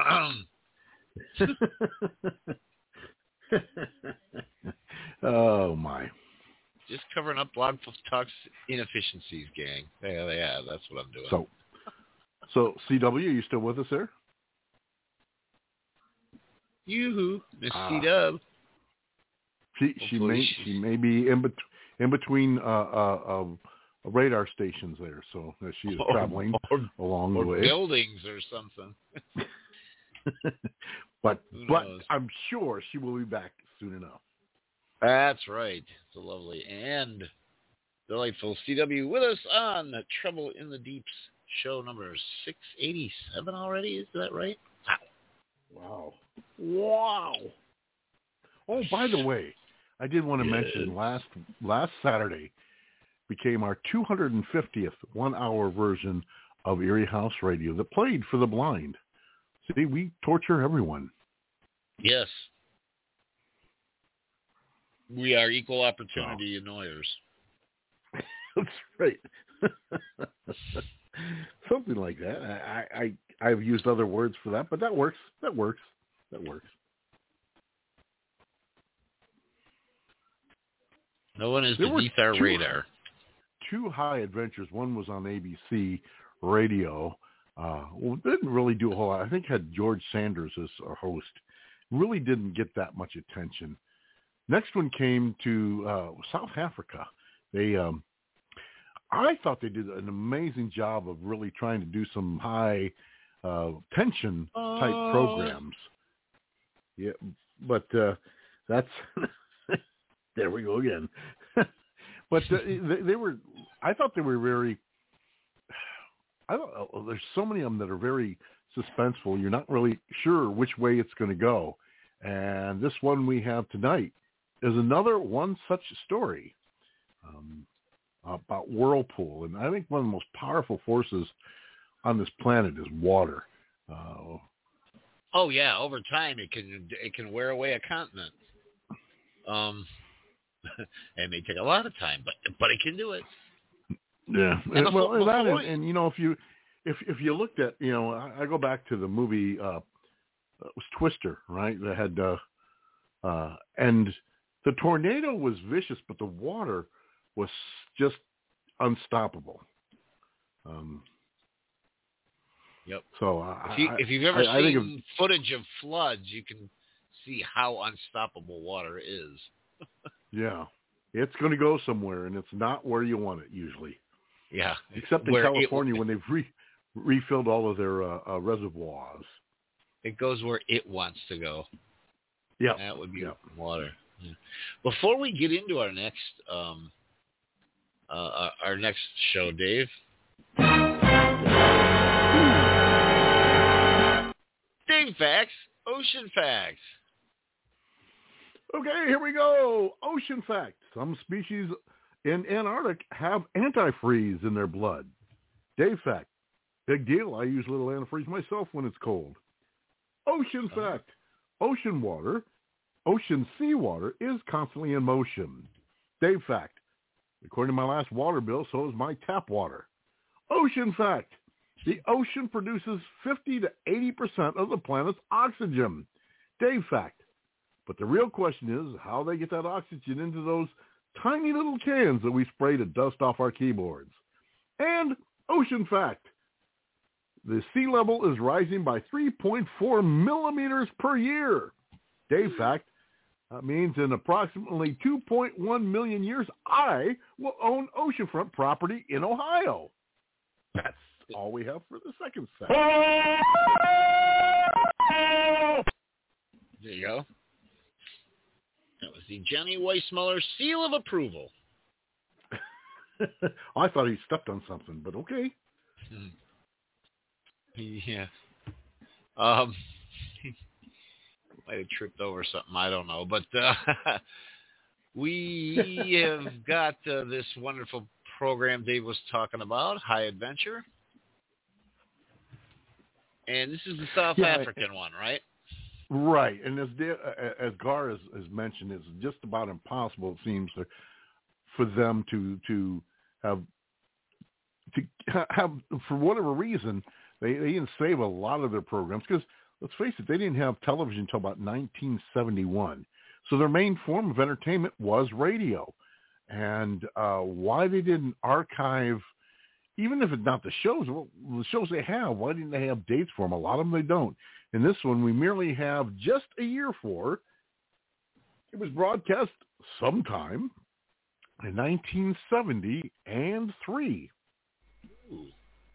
Oh, my. Just covering up Blog Talk's inefficiencies, gang. Yeah, that's what I'm doing. So CW, you still with us there? Yoo-hoo, Miss C-Dub. She may be in between radar stations there, so she is traveling along the way. Buildings or something. but I'm sure she will be back soon enough. That's right. It's a lovely and delightful CW with us on Trouble in the Deeps, show number 687 already. Is that right? Wow. Oh, by the way, I did want to mention last Saturday became our 250th one-hour version of Erie House Radio that played for the blind. See, we torture everyone. Yes. We are equal opportunity annoyers. That's right. Something like that. I've used other words for that, but that works. No one is beneath our radar. Two high adventures. One was on ABC Radio. Didn't really do a whole lot. I think had George Sanders as a host. really didn't get that much attention. Next one came to South Africa. They, I thought they did an amazing job of really trying to do some high tension type programs. Yeah, but that's there we go again. But they were. I thought they were very. I don't know. There's so many of them that are very suspenseful. You're not really sure which way it's going to go. And this one we have tonight is another one such story about Whirlpool. And I think one of the most powerful forces on this planet is water. Oh yeah, over time it can wear away a continent. It may take a lot of time, but it can do it. Yeah, and you know, if you looked at, you know, I go back to the movie, it was Twister, right? That had and the tornado was vicious, but the water was just unstoppable. Yep. So if you've ever seen footage of floods, you can see how unstoppable water is. Yeah, it's going to go somewhere, and it's not where you want it usually. Yeah, except in California when they've refilled all of their reservoirs. It goes where it wants to go. Yeah, that would be water. Yeah. Before we get into our next show, Dave. Dave Facts, Ocean Facts. Okay, here we go. Ocean fact. Some species in Antarctic have antifreeze in their blood. Dave fact. Big deal. I use a little antifreeze myself when it's cold. Ocean fact. Ocean seawater is constantly in motion. Dave fact. According to my last water bill, so is my tap water. Ocean fact. The ocean produces 50 to 80% of the planet's oxygen. Dave fact. But the real question is how they get that oxygen into those tiny little cans that we spray to dust off our keyboards. And ocean fact, the sea level is rising by 3.4 millimeters per year. Dave fact, that means in approximately 2.1 million years, I will own oceanfront property in Ohio. That's all we have for the second fact. There you go. That was the Johnny Weissmuller seal of approval. I thought he stepped on something, but okay. Yeah. Might have tripped over something. I don't know. But we have got this wonderful program Dave was talking about, High Adventure. And this is the South African one, right? Right, and as Gar has mentioned, it's just about impossible, it seems, for them to have for whatever reason, they didn't save a lot of their programs because, let's face it, they didn't have television until about 1971. So their main form of entertainment was radio. And why they didn't archive, even if it's not the shows, well, the shows they have, why didn't they have dates for them? A lot of them they don't. In this one, we merely have just a year for. It was broadcast sometime in 1973. Ooh.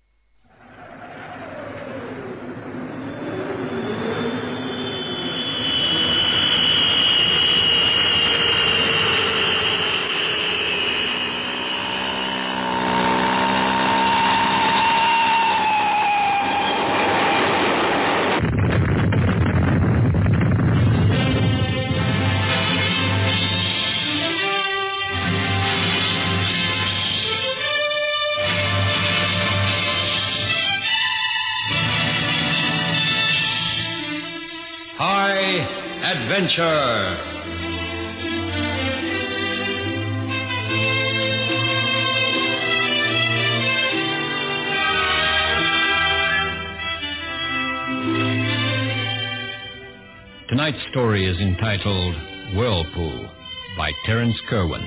Adventure. Tonight's story is entitled Whirlpool by Terence Kerwin.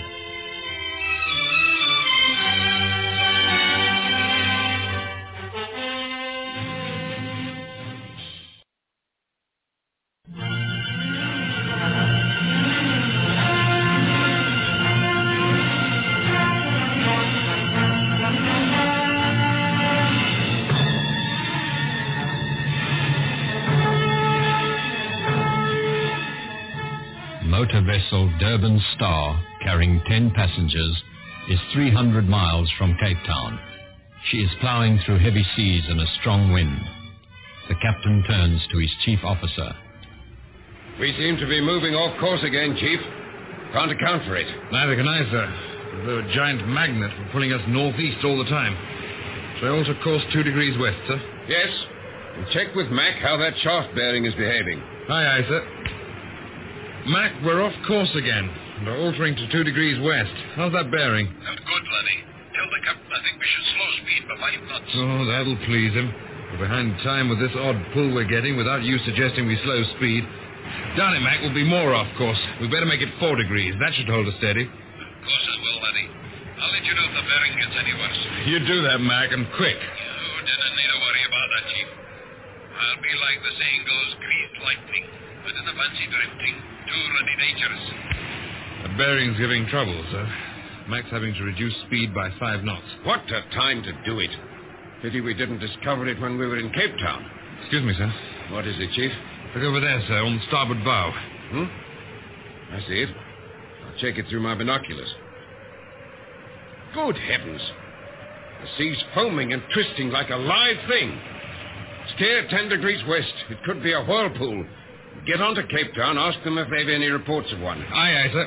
motor vessel Durban Star, carrying 10 passengers, is 300 miles from Cape Town. She is plowing through heavy seas and a strong wind. The captain turns to his chief officer. We seem to be moving off course again, Chief. Can't account for it. Neither can I, sir. There's a giant magnet for pulling us northeast all the time. Shall I alter course 2 degrees west, sir? Yes. And check with Mac how that shaft bearing is behaving. Aye, sir. Mac, we're off course again. And are altering to 2 degrees west. How's that bearing? Not good, laddie. Tell the captain I think we should slow speed by 5 knots. Oh, that'll please him. We're behind time with this odd pull we're getting without you suggesting we slow speed. Down it, Mac, we'll be more off course. We'd better make it 4 degrees. That should hold us steady. Of course I will, laddie. I'll let you know if the bearing gets any worse. You do that, Mac, and quick. You didn't need to worry about that, Chief. I'll be like the saying goes, greased lightning, but in the fancy drifting, too ruddy dangerous. The bearing's giving trouble, sir. Mac's having to reduce speed by 5 knots. What a time to do it. Pity we didn't discover it when we were in Cape Town. Excuse me, sir. What is it, Chief? Look over there, sir, on the starboard bow. I see it. I'll check it through my binoculars. Good heavens. The sea's foaming and twisting like a live thing. Steer 10 degrees west. It could be a whirlpool. Get on to Cape Town. Ask them if they've any reports of one. Aye, sir.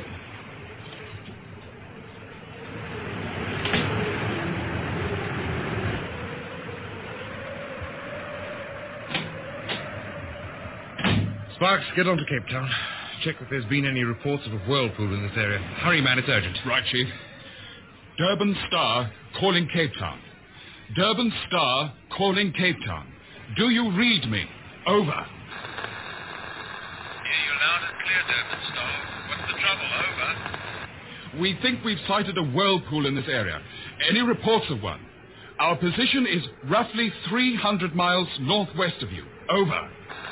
Sparks, get on to Cape Town. Check if there's been any reports of a whirlpool in this area. Hurry, man, it's urgent. Right, Chief. Durban Star, calling Cape Town. Durban Star, calling Cape Town. Do you read me? Over. Hear you loud and clear, Durban Star. What's the trouble? Over. We think we've sighted a whirlpool in this area. Any reports of one? Our position is roughly 300 miles northwest of you. Over.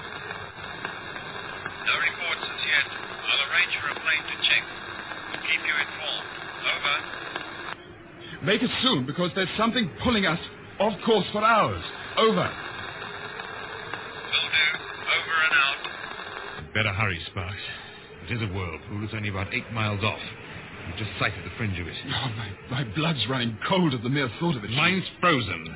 No reports as yet. I'll arrange for a plane to check. We'll keep you informed. Over. Make it soon, because there's something pulling us off course for hours. Over. Will do. Over and out. Better hurry, Sparks. It is a whirlpool. It's only about 8 miles off. We've just sighted the fringe of it. Oh, my blood's running cold at the mere thought of it. Mine's frozen.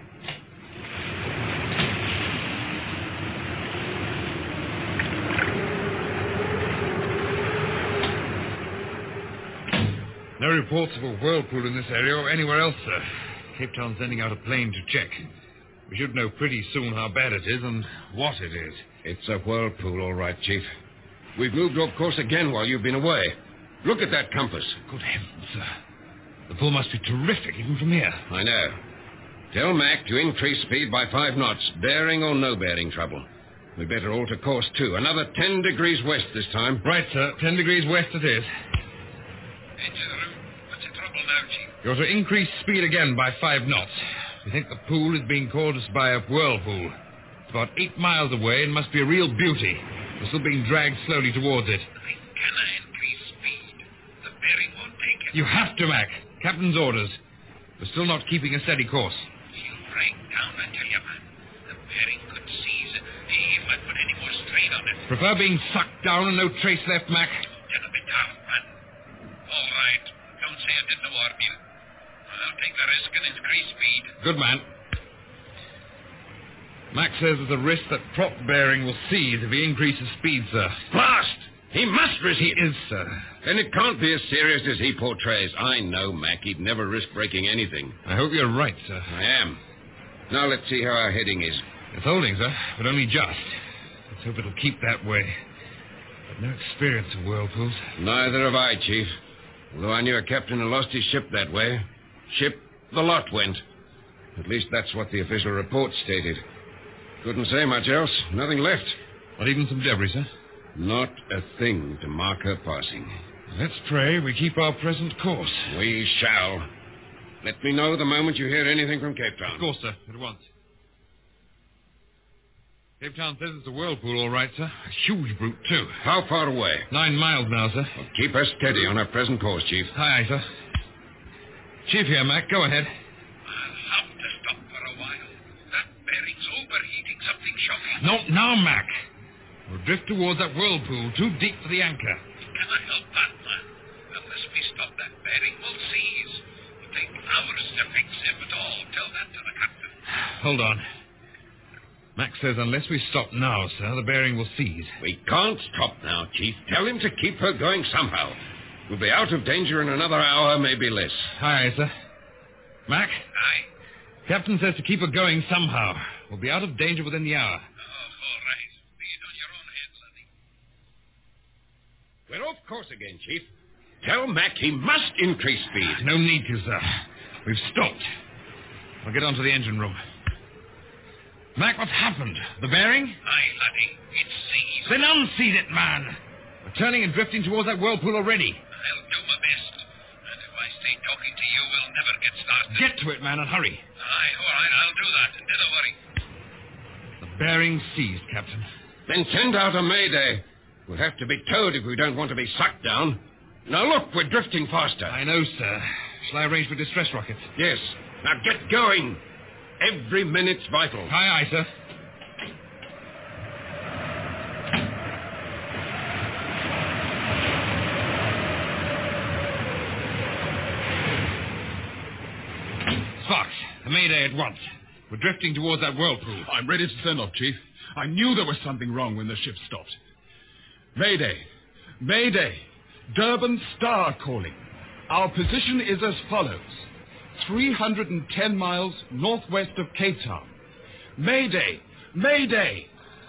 No reports of a whirlpool in this area or anywhere else, sir. Cape Town's sending out a plane to check. We should know pretty soon how bad it is and what it is. It's a whirlpool, all right, Chief. We've moved off course again while you've been away. Look at that compass. Good heavens, sir. The pull must be terrific even from here. I know. Tell Mac to increase speed by 5 knots, bearing or no bearing trouble. We'd better alter course, too. Another 10 degrees west this time. Right, sir. 10 degrees west it is. What's the trouble now, Chief? You're to increase speed again by 5 knots. We think the pool is being caused by a whirlpool. It's about 8 miles away and must be a real beauty. We're still being dragged slowly towards it. Can I increase speed? The bearing won't take it. You have to, Mac. Captain's orders. We're still not keeping a steady course. She'll break down, I tell you, man. The bearing could seize if I put any more strain on it. Prefer being sucked down and no trace left, Mac? Then a bit tough, man. All right. Don't say I didn't warn you. I'll take the risk and increase speed. Good man. Mac says there's a risk that prop bearing will seize if he increases speed, sir. Blast! He must risk He is, sir. Then it can't be as serious as he portrays. I know, Mac. He'd never risk breaking anything. I hope you're right, sir. I am. Now let's see how our heading is. It's holding, sir, but only just. Let's hope it'll keep that way. I've no experience of whirlpools. Neither have I, Chief. Although I knew a captain who lost his ship that way. Ship, the lot went. At least that's what the official report stated. Couldn't say much else. Nothing left. Not even some debris, sir? Not a thing to mark her passing. Let's pray we keep our present course. We shall. Let me know the moment you hear anything from Cape Town. Of course, sir. At once. Cape Town says it's a whirlpool, all right, sir. A huge brute, too. How far away? 9 miles now, sir. Well, keep her steady on her present course, Chief. Aye, sir. Chief here, Mac. Go ahead. I'll have to stop for a while. That bearing's overheating. Something shocking. Not now, Mac. We'll drift towards that whirlpool, too deep for the anchor. can I help that, man? Unless we stop that bearing, we'll seize. It'll take hours to fix, if at all. Tell that to the captain. Hold on. Max says unless we stop now, sir, the bearing will seize. We can't stop now, Chief. Tell him to keep her going somehow. We'll be out of danger in another hour, maybe less. Aye, sir. Mac? Aye. Captain says to keep her going somehow. We'll be out of danger within the hour. Oh, all right. Be it on your own head, laddie. We're off course again, Chief. Tell Mac he must increase speed. No need to, sir. We've stopped. I'll get onto the engine room. Mac, what's happened? The bearing? Aye, laddie. It's seized. Then unseat it, man. We're turning and drifting towards that whirlpool already. I'll do my best. And if I stay talking to you, we'll never get started. Get to it, man, and hurry. Aye, all right. I'll do that. And don't worry. The bearing seized, Captain. Then send out a mayday. We'll have to be towed if we don't want to be sucked down. Now look, we're drifting faster. I know, sir. Shall I arrange for distress rockets? Yes. Now get going. Every minute's vital. Aye, aye, sir. Sparks, a mayday at once. We're drifting towards that whirlpool. I'm ready to send off, Chief. I knew there was something wrong when the ship stopped. Mayday. Mayday. Durban Star calling. Our position is as follows. 310 miles northwest of Cape Town. Mayday! Mayday!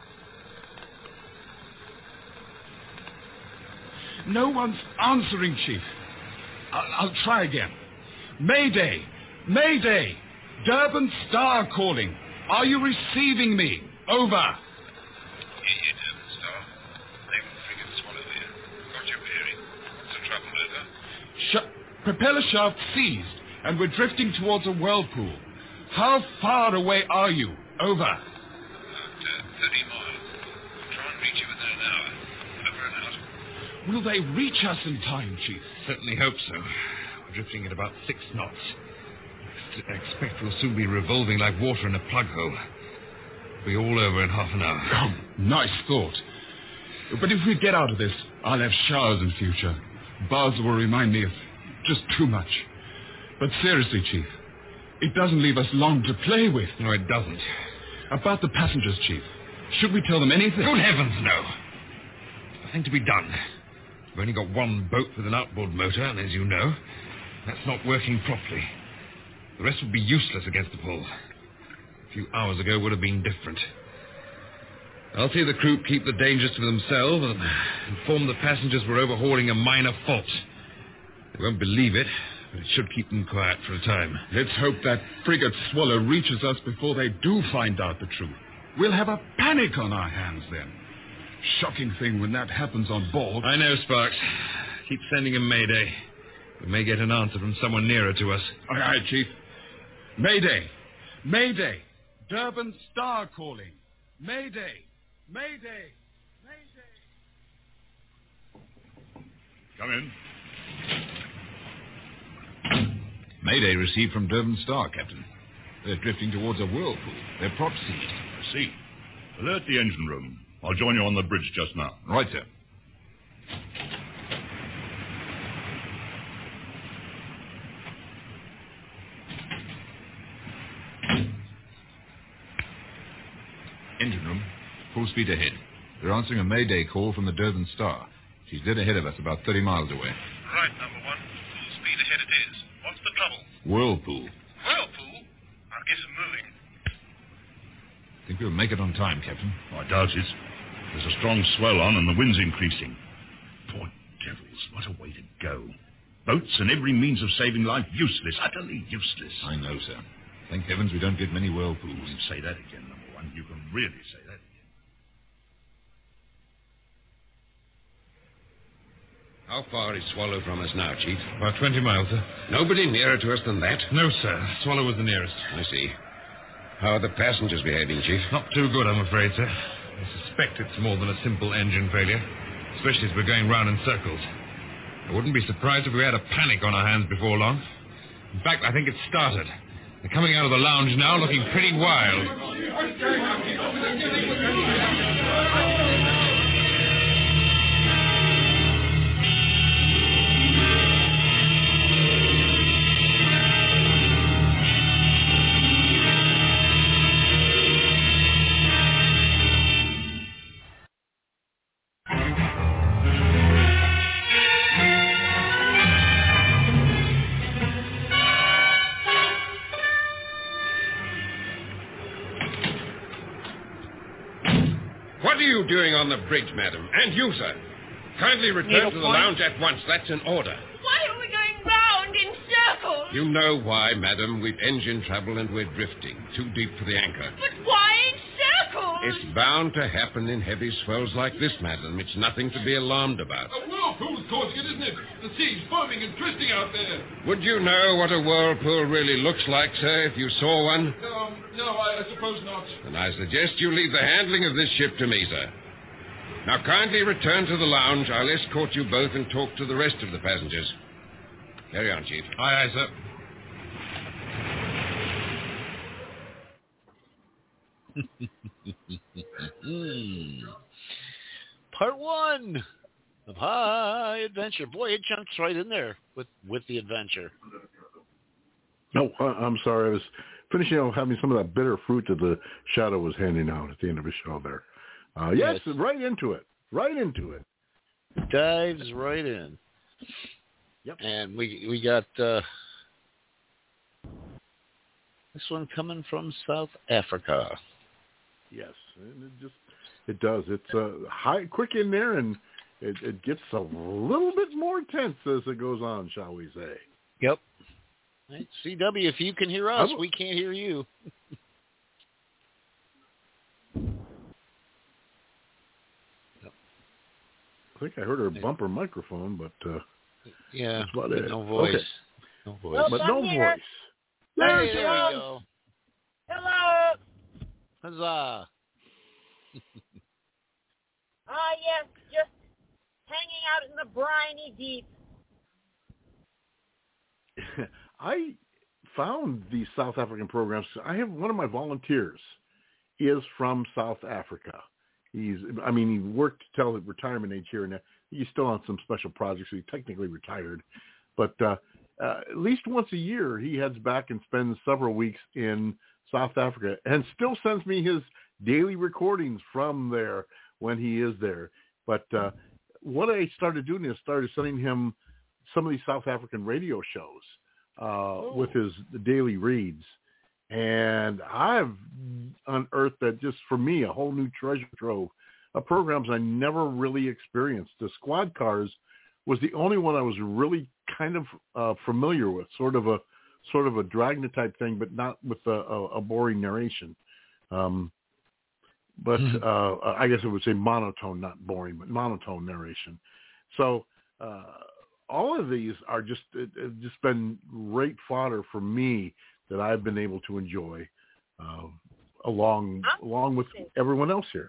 No one's answering, Chief. I'll try again. Mayday! Mayday! Durban Star calling. Are you receiving me? Over. Here you, Durban Star. Naval frigate Swallow here. Got your bearing. What's the trouble, over? Propeller shaft seized, and we're drifting towards a whirlpool. How far away are you? Over. About 30 miles. We'll try and reach you within an hour. Over and out. Will they reach us in time, Chief? Certainly hope so. We're drifting at about 6 knots. I expect we'll soon be revolving like water in a plug hole. We'll be all over in half an hour. Oh, nice thought. But if we get out of this, I'll have showers in future. Baths will remind me of just too much. But seriously, Chief, it doesn't leave us long to play with. No, it doesn't. About the passengers, Chief. Should we tell them anything? Good heavens, no. Nothing to be done. We've only got one boat with an outboard motor, and as you know, that's not working properly. The rest would be useless against the pull. A few hours ago would have been different. I'll see the crew keep the dangers to themselves and inform the passengers we're overhauling a minor fault. They won't believe it, but it should keep them quiet for a time. Let's hope that frigate Swallow reaches us before they do find out the truth. We'll have a panic on our hands then. Shocking thing when that happens on board. I know, Sparks. Keep sending him Mayday. We may get an answer from someone nearer to us. Aye, aye, Chief. Mayday! Mayday! Durban Star calling. Mayday! Mayday! Mayday! Come in. Mayday received from Durban Star, Captain. They're drifting towards a whirlpool. Their props seized. I see. Alert the engine room. I'll join you on the bridge just now. Right, sir. Engine room. Full speed ahead. They're answering a Mayday call from the Durban Star. She's dead ahead of us, about 30 miles away. Right, number one. Full speed ahead it is. What's the trouble? Whirlpool. Whirlpool? I'll get it moving. Think we'll make it on time, Captain? I doubt it. There's a strong swell on and the wind's increasing. Poor devils, what a way to go. Boats and every means of saving life useless, utterly useless. I know, sir. Thank heavens we don't get many whirlpools. You say that again, number one. You can really say that again. How far is Swallow from us now, Chief? About 20 miles, sir. Nobody nearer to us than that? No, sir. Swallow was the nearest. I see. How are the passengers behaving, Chief? Not too good, I'm afraid, sir. I suspect it's more than a simple engine failure, especially as we're going round in circles. I wouldn't be surprised if we had a panic on our hands before long. In fact, I think it's started. They're coming out of the lounge now, looking pretty wild. What are you doing on the bridge, madam? And you, sir? Kindly return to the lounge at once. That's an order. Why are we going round in circles? You know why, madam. We've engine trouble and we're drifting. Too deep for the anchor. But why in circles? It's bound to happen in heavy swells like this, madam. It's nothing to be alarmed about. A whirlpool's causing it, isn't it? The sea's foaming and twisting out there. Would you know what a whirlpool really looks like, sir, if you saw one? No, I suppose not. Then I suggest you leave the handling of this ship to me, sir. Now, kindly return to the lounge. I'll escort you both and talk to the rest of the passengers. Carry on, Chief. Aye, sir. Part 1 of High Adventure. Boy, it jumps right in there with the adventure. No, I'm sorry. I was finishing out having some of that bitter fruit that the Shadow was handing out at the end of his show there. Yes, right into it. Right into it. Dives right in. Yep. And we got this one coming from South Africa. Yes, and it does. It's high, quick in there, and it gets a little bit more tense as it goes on, shall we say? Yep. Right. CW, if you can hear us, we can't hear you. I think I heard her bumper microphone, but yeah, that's about it. No voice. Okay. No voice. Well, but no here. voice. There we go. Hello. Huzzah. Yes, just hanging out in the briny deep. I found these South African programs. I have one of my volunteers is from South Africa. He worked till his retirement age here, and he's still on some special projects, so he's technically retired. But at least once a year, he heads back and spends several weeks in South Africa and still sends me his daily recordings from there when he is there. But what I started doing is started sending him some of these South African radio shows with his daily reads. And I've unearthed that just for me, a whole new treasure trove of programs I never really experienced. The Squad Cars was the only one I was really kind of familiar with, sort of a Dragnet type thing, but not with a boring narration. But I guess I would say monotone, not boring, but monotone narration. So all of these are just been great fodder for me that I've been able to enjoy along with everyone else here.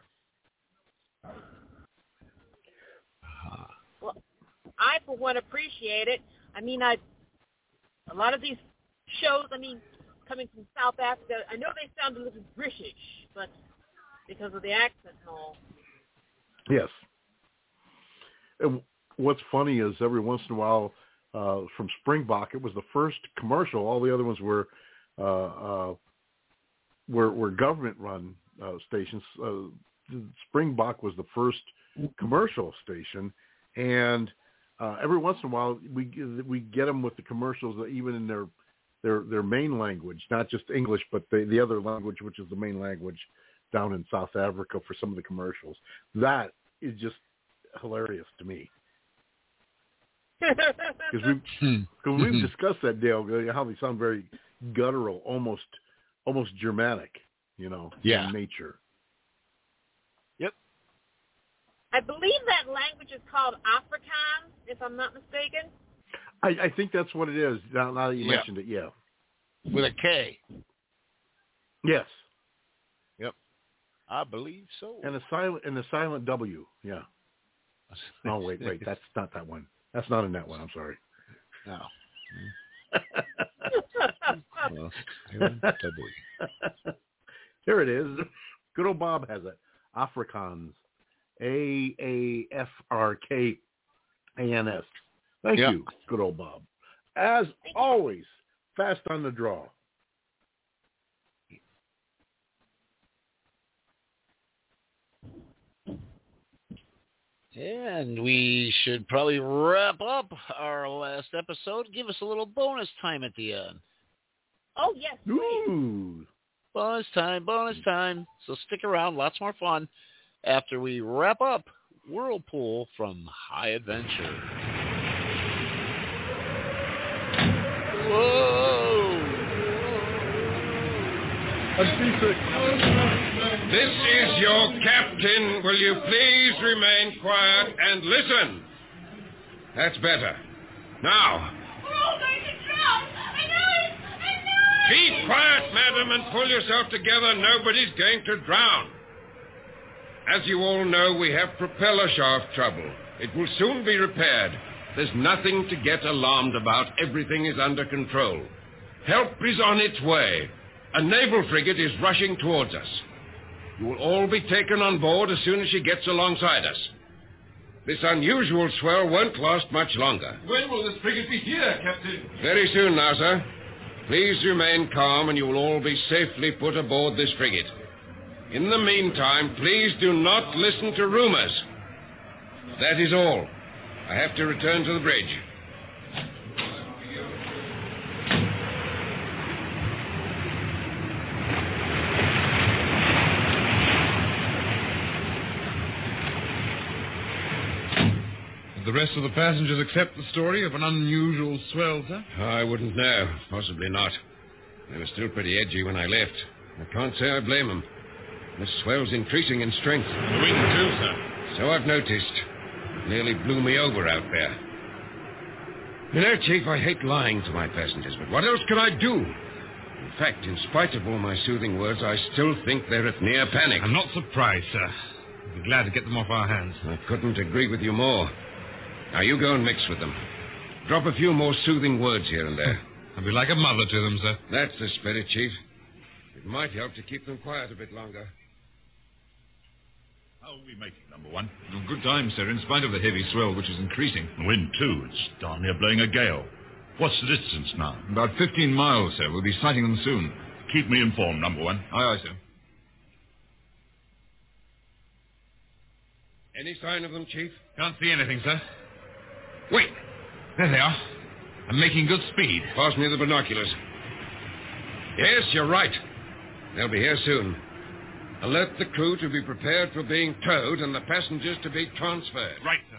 Well, I, for one, appreciate it. I mean, a lot of these shows, coming from South Africa, I know they sound a little British, but because of the accent and all. Yes. And what's funny is every once in a while, from Springbok, it was the first commercial. All the other ones were government-run stations. Springbok was the first commercial station, and every once in a while we get them with the commercials even in their main language, not just English, but the other language, which is the main language down in South Africa for some of the commercials. That is just hilarious to me. Because we've discussed that, Dale, how they sound very guttural, almost Germanic, in nature. Yep. I believe that language is called Afrikaans, if I'm not mistaken. I think that's what it is. Now that you mentioned it, yeah. With a K. Yes. Yep. I believe so. And a silent W. Yeah. Oh wait, that's not that one. That's not in that one. I'm sorry. No. Here it is. Good old Bob has it. Afrikaans. AAFRKANS. Thank you, good old Bob. As always, fast on the draw. And we should probably wrap up our last episode. Give us a little bonus time at the end. Oh, yes. Ooh. Bonus time. So stick around. Lots more fun. after we wrap up Whirlpool from High Adventure. Whoa! This is your captain. Will you please remain quiet and listen? That's better. Now. We're all going to drown. I know it. Be quiet, madam, and pull yourself together. Nobody's going to drown. As you all know, we have propeller shaft trouble. It will soon be repaired. There's nothing to get alarmed about. Everything is under control. Help is on its way. A naval frigate is rushing towards us. You will all be taken on board as soon as she gets alongside us. This unusual swell won't last much longer. When will this frigate be here, Captain? Very soon now, sir. Please remain calm and you will all be safely put aboard this frigate. In the meantime, please do not listen to rumors. That is all. I have to return to the bridge. The rest of the passengers accept the story of an unusual swell, sir? I wouldn't know. Possibly not. They were still pretty edgy when I left. I can't say I blame them. The swell's increasing in strength. The wind, too, sir. So I've noticed. It nearly blew me over out there. You know, Chief, I hate lying to my passengers, but what else could I do? In fact, in spite of all my soothing words, I still think they're at near panic. I'm not surprised, sir. We'll be glad to get them off our hands. I couldn't agree with you more. Now, you go and mix with them. Drop a few more soothing words here and there. I'll be like a mother to them, sir. That's the spirit, Chief. It might help to keep them quiet a bit longer. How are we making, number one? A good time, sir, in spite of the heavy swell, which is increasing. The wind, too. It's darn near blowing a gale. What's the distance now? About 15 miles, sir. We'll be sighting them soon. Keep me informed, number one. Aye, aye, sir. Any sign of them, Chief? Can't see anything, sir. Wait. There they are. I'm making good speed. Pass me the binoculars. Yes, you're right. They'll be here soon. Alert the crew to be prepared for being towed and the passengers to be transferred. Right, sir.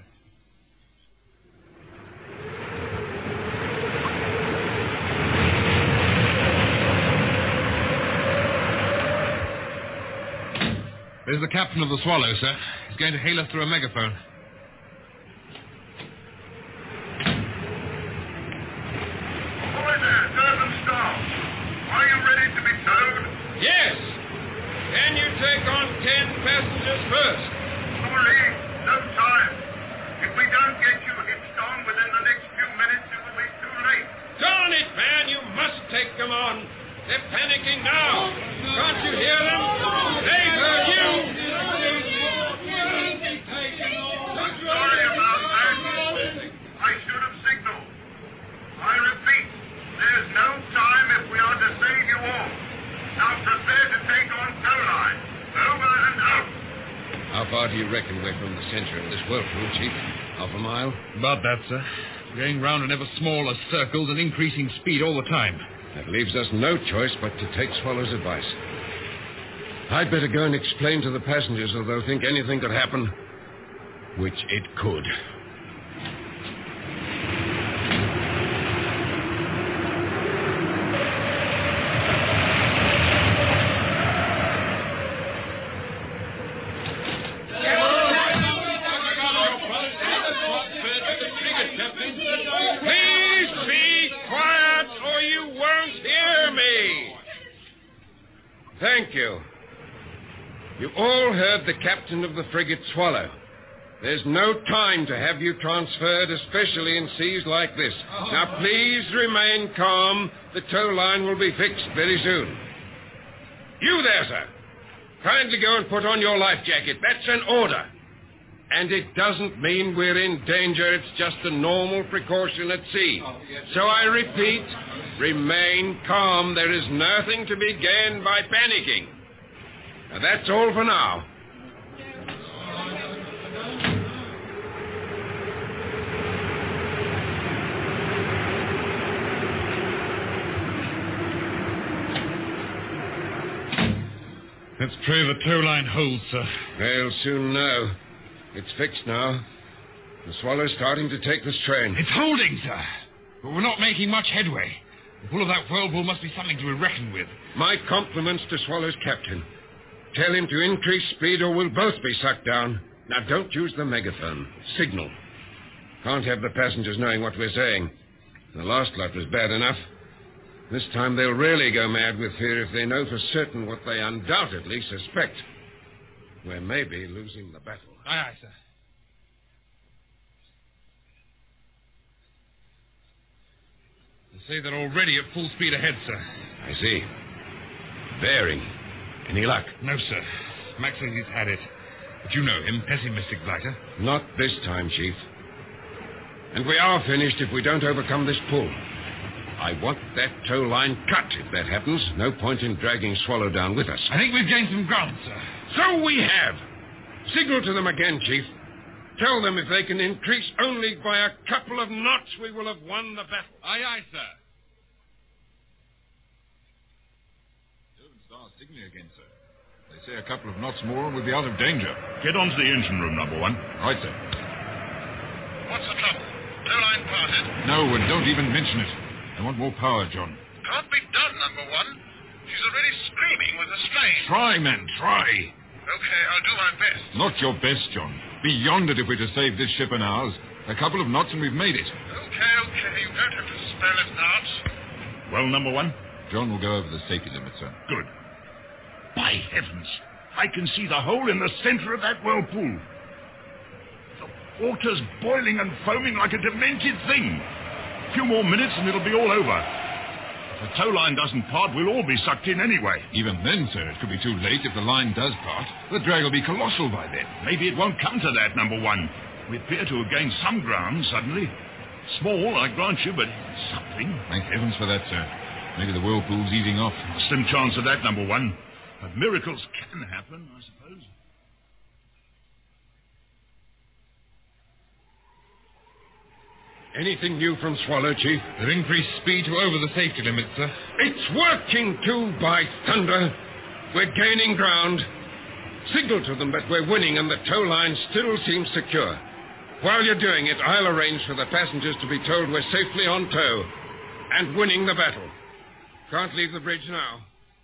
There's the captain of the Swallow, sir. He's going to hail us through a megaphone. Ahoy there, Durban Star. Are you ready to be towed? Yes. Can you take on 10 passengers first? Sorry, no time. If we don't get you hitched on within the next few minutes, it will be too late. Darn it, man, you must take them on. They're panicking now. Can't you hear them? They heard you. Sorry about that. I should have signaled. I repeat, there's no time if we are to save you all. Now prepare to take on tow line. Over and out. How far do you reckon we're from the center of this whirlpool, Chief? Half a mile? About that, sir. Going round in ever smaller circles and increasing speed all the time. That leaves us no choice but to take Swallow's advice. I'd better go and explain to the passengers, or they'll think anything could happen, which it could. Please be quiet, or you won't hear me. Thank you. You all heard the captain of the frigate Swallow. There's no time to have you transferred, especially in seas like this. Now, please remain calm. The tow line will be fixed very soon. You there, sir. Kindly go and put on your life jacket. That's an order. And it doesn't mean we're in danger. It's just a normal precaution at sea. So I repeat, remain calm. There is nothing to be gained by panicking. Now, that's all for now. Let's pray the tow line holds, sir. They'll soon know. It's fixed now. The Swallow's starting to take the strain. It's holding, sir. But we're not making much headway. The pull of that whirlpool must be something to be reckoned with. My compliments to Swallow's captain. Tell him to increase speed or we'll both be sucked down. Now, don't use the megaphone. Signal. Can't have the passengers knowing what we're saying. The last lot was bad enough. This time they'll really go mad with fear if they know for certain what they undoubtedly suspect. We're maybe losing the battle. Aye, aye, sir. They say they're already at full speed ahead, sir. I see. Bearing. Any luck? No, sir. Max says he's had it. But you know him, pessimistic blighter. Not this time, Chief. And we are finished if we don't overcome this pull. I want that tow line cut if that happens. No point in dragging Swallow down with us. I think we've gained some ground, sir. So we have. Signal to them again, Chief. Tell them if they can increase only by a couple of knots, we will have won the battle. Aye, aye, sir. Durban Star signaling again, sir. They say a couple of knots more and we'll be out of danger. Get onto the engine room, number one. Right, sir. What's the trouble? Tow line parted? No, and don't even mention it. I want more power, John. Can't be done, number one. She's already screaming with the strain. Try, man, try. Okay, I'll do my best. Not your best, John. Beyond it if we're to save this ship and ours. A couple of knots and we've made it. Okay. You don't have to spell it out. Well, number one? John will go over the safety limit, sir. Good. By heavens, I can see the hole in the center of that whirlpool. The water's boiling and foaming like a demented thing. A few more minutes and it'll be all over. If the tow line doesn't part, we'll all be sucked in anyway. Even then, sir, it could be too late. If the line does part, the drag will be colossal by then. Maybe it won't come to that, number one. We appear to have gained some ground suddenly. Small, I grant you, but something. Thank heavens for that, sir. Maybe the whirlpool's easing off. Slim chance of that, number one. But miracles can happen, I suppose. Anything new from Swallow, Chief? They've increased speed to over the safety limit, sir. It's working too, by thunder. We're gaining ground. Signal to them that we're winning and the tow line still seems secure. While you're doing it, I'll arrange for the passengers to be told we're safely on tow and winning the battle. Can't leave the bridge now.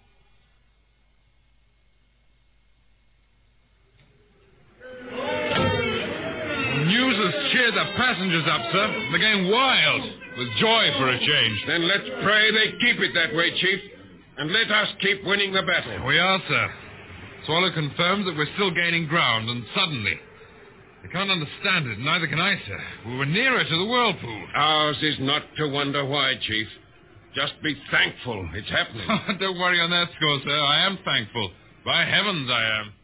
News has cheered the passengers up, sir. They're going wild with joy for a change. Then let's pray they keep it that way, Chief, and let us keep winning the battle. We are, sir. Swallow confirms that we're still gaining ground, and suddenly. I can't understand it, neither can I, sir. We were nearer to the whirlpool. Ours is not to wonder why, Chief. Just be thankful it's happening. Don't worry on that score, sir. I am thankful. By heavens, I am.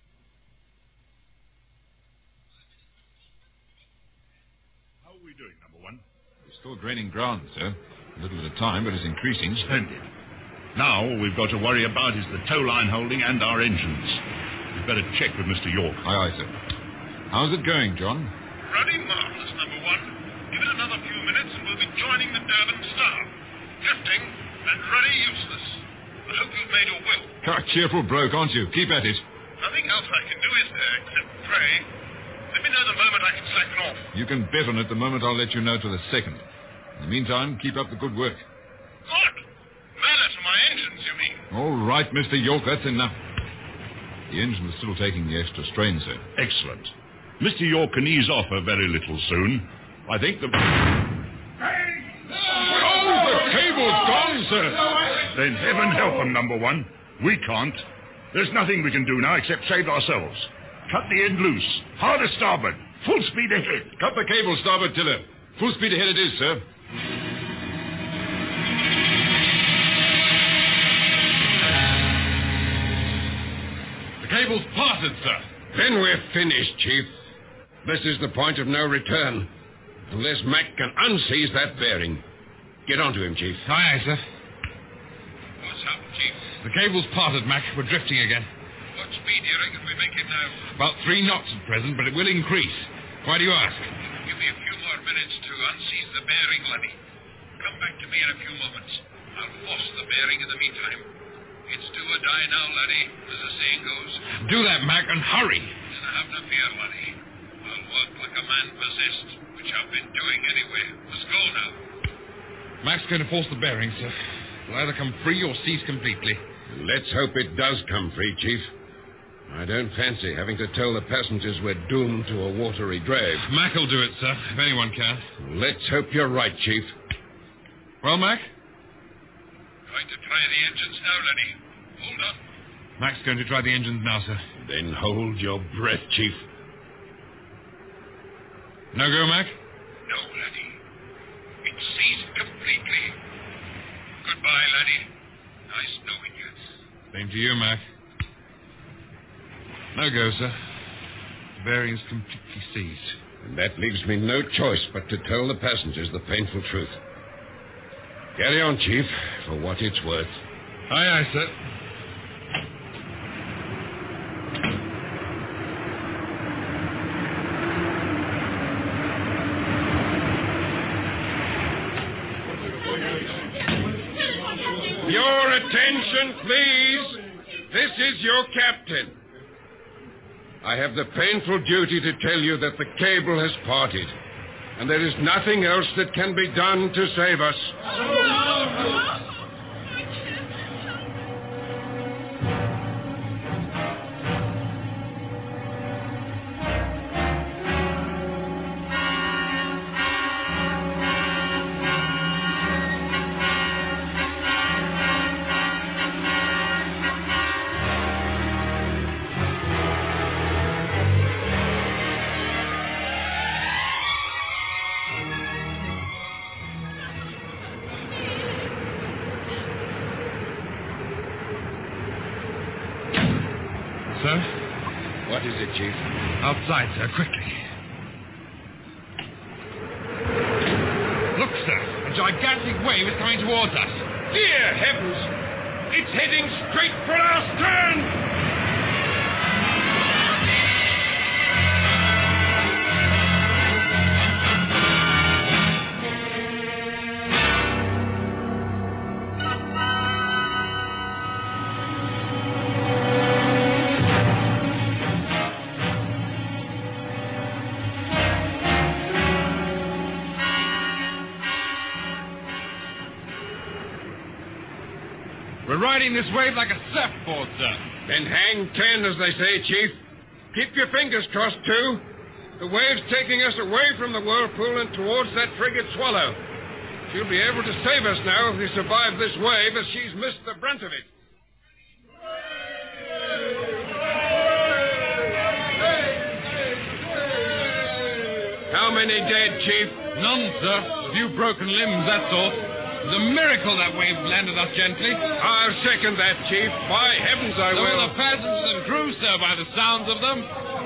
Still draining ground, sir. A little at a time, but it's increasing. Splendid. Now all we've got to worry about is the tow line holding and our engines. We'd better check with Mr. York. Aye, sir. How's it going, John? Running marvelous, number one. Give it another few minutes and we'll be joining the Durban Star. Drifting and ruddy useless. I hope you've made your will. Cheerful bloke, aren't you? Keep at it. Nothing else I can do is there except pray. Let me know the moment I can slacken off. You can bet on it the moment I'll let you know to the second. In the meantime, keep up the good work. Good. Manner to my engines, you mean? All right, Mr. York, that's enough. The engine was still taking the extra strain, sir. Excellent. Mr. York can ease off a very little soon. I think the... Oh, the cable's gone, sir. Then heaven help them, number one. We can't. There's nothing we can do now except save ourselves. Cut the end loose. Hard to starboard. Full speed ahead. Cut the cable, starboard tiller. Full speed ahead it is, sir. The cable's parted, sir. Then we're finished, Chief. This is the point of no return. Unless Mac can unseize that bearing. Get onto him, Chief. Aye, aye, sir. What's up, Chief? The cable's parted, Mac. We're drifting again. What speed do you reckon we make it now? About 3 knots at present, but it will increase. Why do you ask? Give me a few more minutes to unseize the bearing, Lenny. Come back to me in a few moments. I'll force the bearing in the meantime. It's do or die now, laddie, as the saying goes. Do that, Mac, and hurry. Then have no fear, laddie. I'll work like a man possessed, which I've been doing anyway. Let's go now. Mac's going to force the bearing, sir. It'll either come free or cease completely. Let's hope it does come free, Chief. I don't fancy having to tell the passengers we're doomed to a watery grave. Mac will do it, sir, if anyone can. Let's hope you're right, Chief. Well, Mac? Going to try the engines now, laddie. Hold on. Mac's going to try the engines now, sir. Then hold your breath, Chief. No go, Mac? No, laddie. It's seized completely. Goodbye, laddie. Nice knowing you. Same to you, Mac. No go, sir. The bearing's completely seized. And that leaves me no choice but to tell the passengers the painful truth. Carry on, Chief, for what it's worth. Aye, aye, sir. Your attention, please. This is your captain. I have the painful duty to tell you that the cable has parted, and there is nothing else that can be done to save us. Sir? What is it, Chief? Outside, sir, quickly. Look, sir, a gigantic wave is coming towards us. Dear heavens! It's heading straight for our stern! We're riding this wave like a surfboard, sir. Then hang 10, as they say, Chief. Keep your fingers crossed, too. The wave's taking us away from the whirlpool and towards that frigate Swallow. She'll be able to save us now if we survive this wave, as she's missed the brunt of it. How many dead, Chief? None, sir. A few broken limbs, that's all. It's a miracle that wave landed us gently. I'll second that, Chief. By heavens, I will. So will the passengers and crew, sir, by the sounds of them.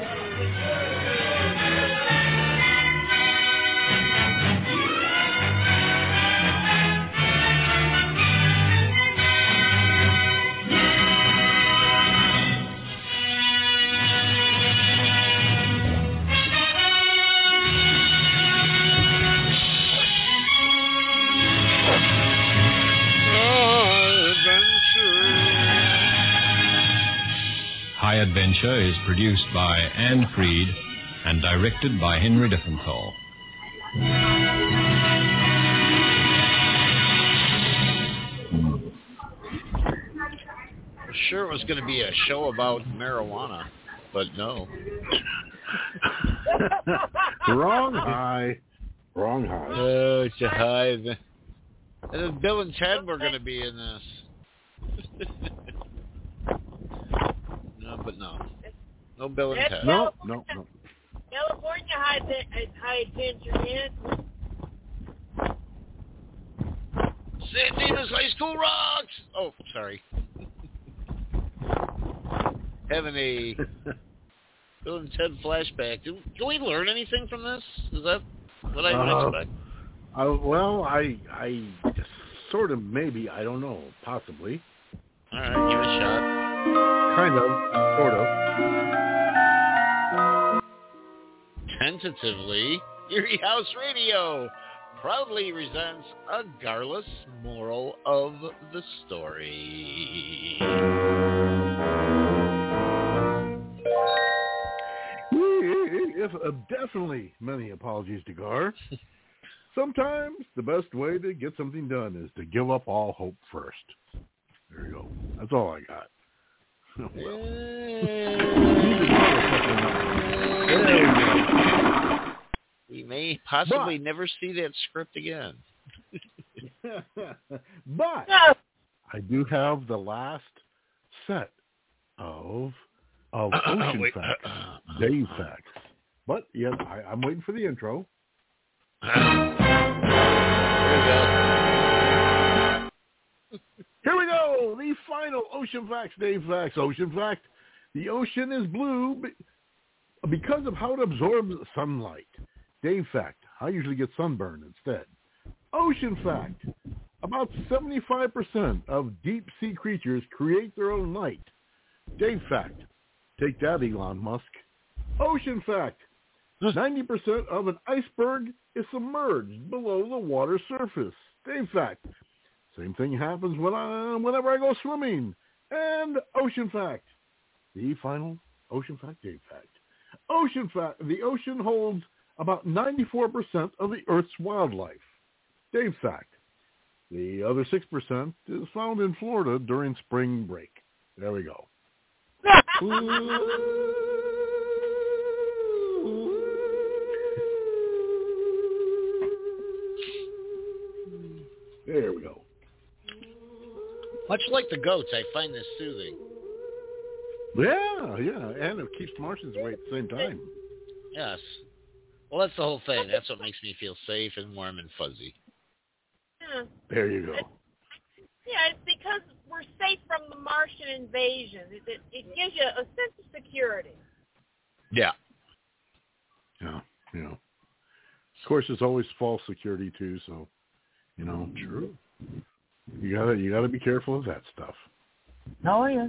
High Adventure is produced by Anne Freed and directed by Henry Diffenthal. Sure, it was going to be a show about marijuana, but no. Wrong high. Wrong high. Oh, it's a high. And then Bill and Ted were going to be in this. No, but no. No Bill and Ted. No. California high adventure, man. San Dimas High School rocks! Oh, sorry. Having a Bill and Ted flashback. Can we learn anything from this? Is that what I would expect? Well, I sort of, maybe, I don't know, possibly. All right, give it a shot. Kind of, sort of. Tentatively, Erie House Radio, proudly presents a garrulous moral of the story. Definitely many apologies to Gar. Sometimes the best way to get something done is to give up all hope first. There you go. That's all I got. Well. We may possibly never see that script again. But I do have the last set of Ocean Facts, Dave Facts. But yeah, I'm waiting for the intro. Here we go. The final Ocean Facts, Dave Facts. Ocean Fact: the ocean is blue because of how it absorbs sunlight. Dave Fact: I usually get sunburned instead. Ocean Fact: about 75% of deep sea creatures create their own light. Dave Fact: take that, Elon Musk. Ocean Fact: 90% of an iceberg is submerged below the water surface. Dave Fact: same thing happens whenever I go swimming. And Ocean Fact: the final Ocean Fact, Dave Fact. Ocean Fact: the ocean holds about 94% of the Earth's wildlife. Dave Fact: the other 6% is found in Florida during spring break. There we go. There we go. Much like the goats, I find this soothing. Yeah, and it keeps Martians away at the same time. Yes. Well, that's the whole thing. That's what makes me feel safe and warm and fuzzy. Yeah. There you go. It's because we're safe from the Martian invasion. It gives you a sense of security. Yeah. Yeah. Of course, there's always false security too. So, true. You gotta be careful of that stuff. Oh yeah.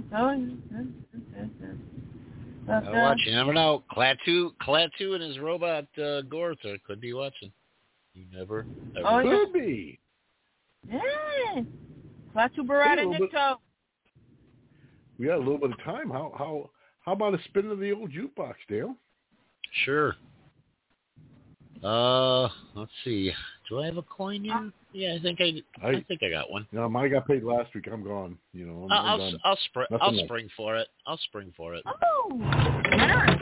Watch, you never know. Klaatu and his robot Gortha could be watching. You never ever could be. Yeah. Klaatu Barada Nikto. We got a little bit of time. How about a spin of the old jukebox, Dale? Sure. Let's see. Do I have a coin in? Yeah, I think I got one. No, mine got paid last week. I'm gone. I'll spring for it. Oh, generous.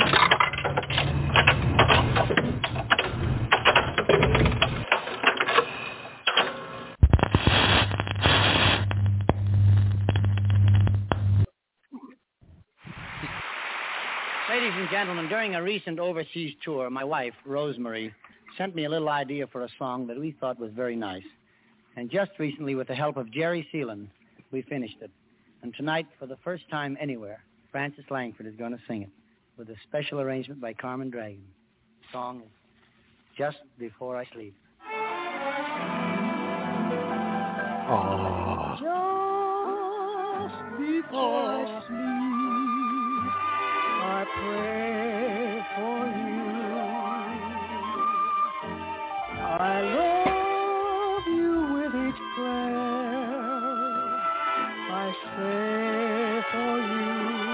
Ladies and gentlemen, during a recent overseas tour, my wife, Rosemary, sent me a little idea for a song that we thought was very nice. And just recently, with the help of Jerry Seelan, we finished it. And tonight, for the first time anywhere, Francis Langford is going to sing it with a special arrangement by Carmen Dragon. The song is Just Before I Sleep. Aww. Just before I sleep, I pray for you. I love you with each prayer I say for you.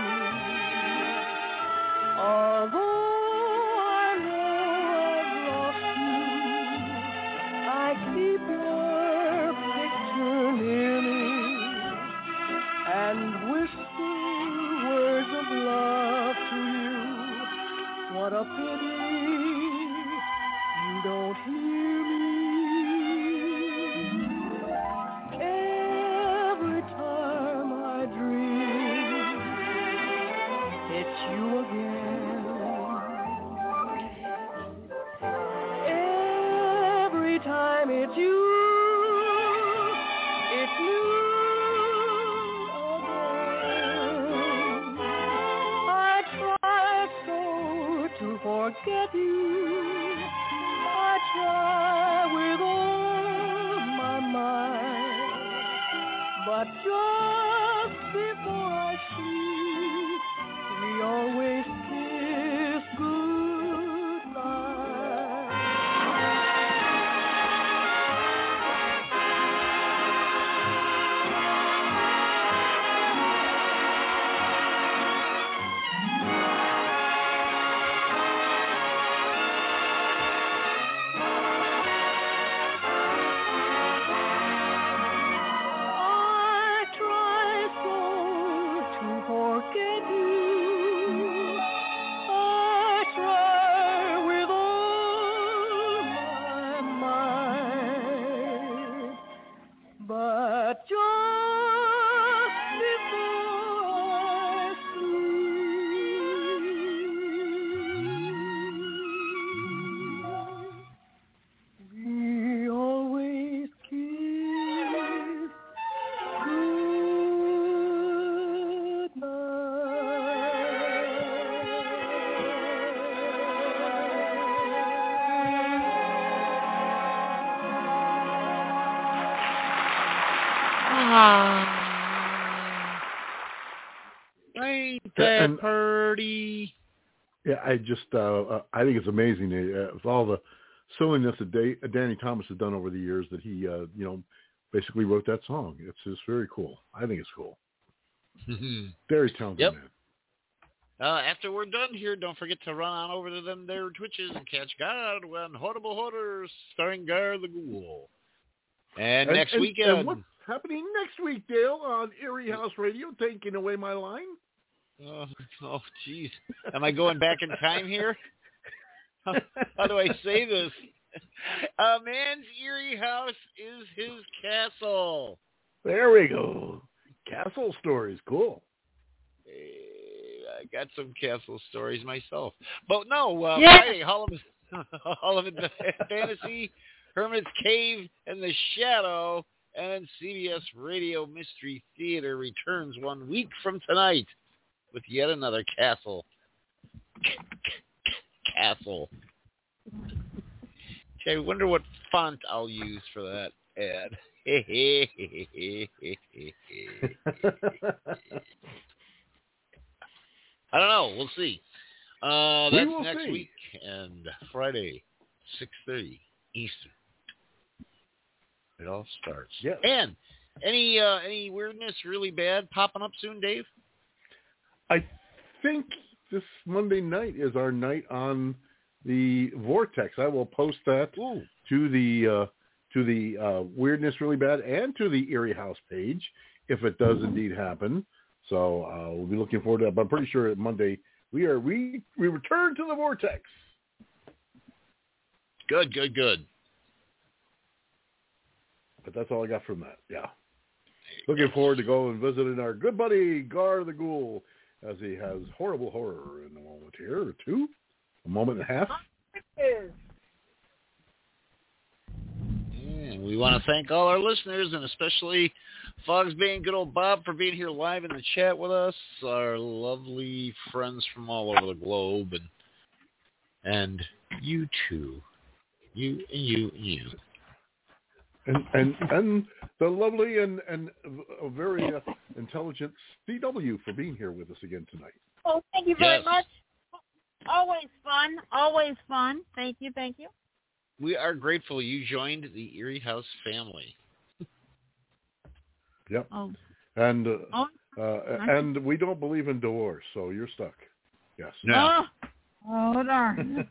Although I know I've lost you, I keep your picture near me and whisper words of love to you. What a pity you don't hear me. Every time I dream, it's you again. Every time it's you, it's you again. I try so to forget you. I try with all my might, but just before I sleep, we always kiss goodnight. Ain't that pretty? Yeah, I just I think it's amazing with all the silliness that Danny Thomas has done over the years that he basically wrote that song. It's just very cool. I think it's cool. Very talented man. After we're done here, don't forget to run on over to them there Twitches and catch God when Horrible Horrors starring Gar the Ghoul. And next weekend. And what's happening next week, Dale, on Erie House Radio, taking away my line? Oh, jeez. Am I going back in time here? How do I say this? A man's Erie house is his castle. There we go. Castle stories. Cool. I got some castle stories myself. But no, Friday, Hall of Fantasy, Hermit's Cave, and the Shadow, and CBS Radio Mystery Theater returns 1 week from tonight with yet another castle. Castle. Okay, I wonder what font I'll use for that ad. I don't know. We'll see. That's next week and Friday, 6:30 Eastern. It all starts. Yeah. And any weirdness really bad popping up soon, Dave? I think this Monday night is our night on the Vortex. I will post that to the Weirdness Really Bad and to the Erie House page if it does indeed happen. So we'll be looking forward to that. But I'm pretty sure that Monday we return to the Vortex. Good. But that's all I got from that. Yeah. Looking forward to going and visiting our good buddy Gar the Ghoul as he has Horrible Horror in a moment here or two. A moment and a half. And we want to thank all our listeners, and especially Fogsby and good old Bob for being here live in the chat with us, our lovely friends from all over the globe, and you too. You and you and you. And the lovely and very intelligent CW for being here with us again tonight. Oh, thank you very much. Always fun. Thank you. We are grateful you joined the Erie House family. Yep. Oh. And we don't believe in divorce, so you're stuck. Yes. No. Oh darn.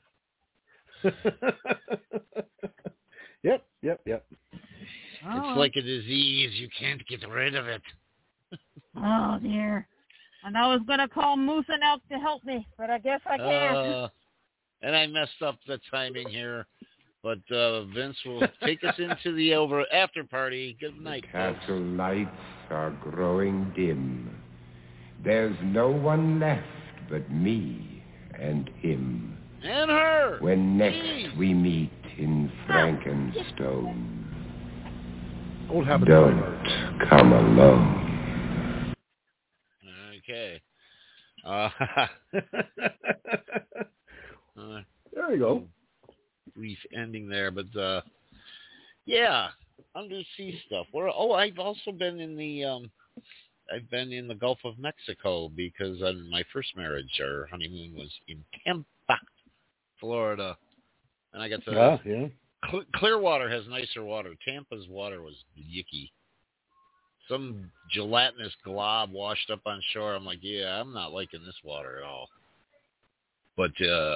Yep. It's like a disease. You can't get rid of it. Oh, dear. And I was going to call Moose and Elk to help me, but I guess I can't. And I messed up the timing here. But Vince will take us into the after party. Good night, Castle lights are growing dim. There's no one left but me and him. And her. When next we meet in Frankenstone. Don't come alone. Okay. There you go. Brief ending there, but undersea stuff. I've also been in the Gulf of Mexico because on my first marriage, our honeymoon was in Tampa, Florida, and I got to. Clearwater has nicer water. Tampa's water was yicky. Some gelatinous glob washed up on shore. I'm like, I'm not liking this water at all. But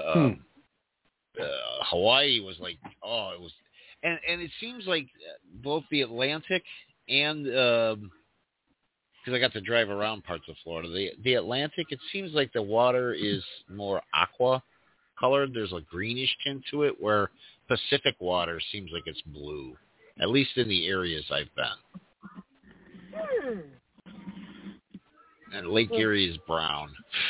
Hawaii was like, it was, and it seems like both the Atlantic and because I got to drive around parts of Florida, the Atlantic, it seems like the water is more aqua colored. There's a greenish tint to it, where Pacific water seems like it's blue, at least in the areas I've been. And Lake Erie is brown.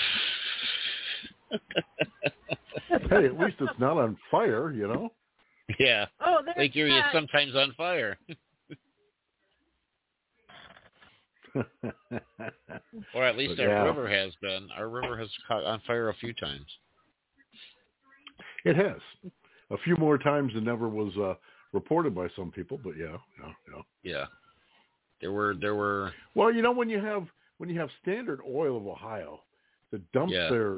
Hey, at least it's not on fire, you know? Yeah. Oh, Lake Erie is sometimes on fire. Or at least our river has been. Our river has caught on fire a few times. It has. A few more times than ever was reported by some people, but yeah. Yeah. There were. Well, when you have Standard Oil of Ohio that dumps their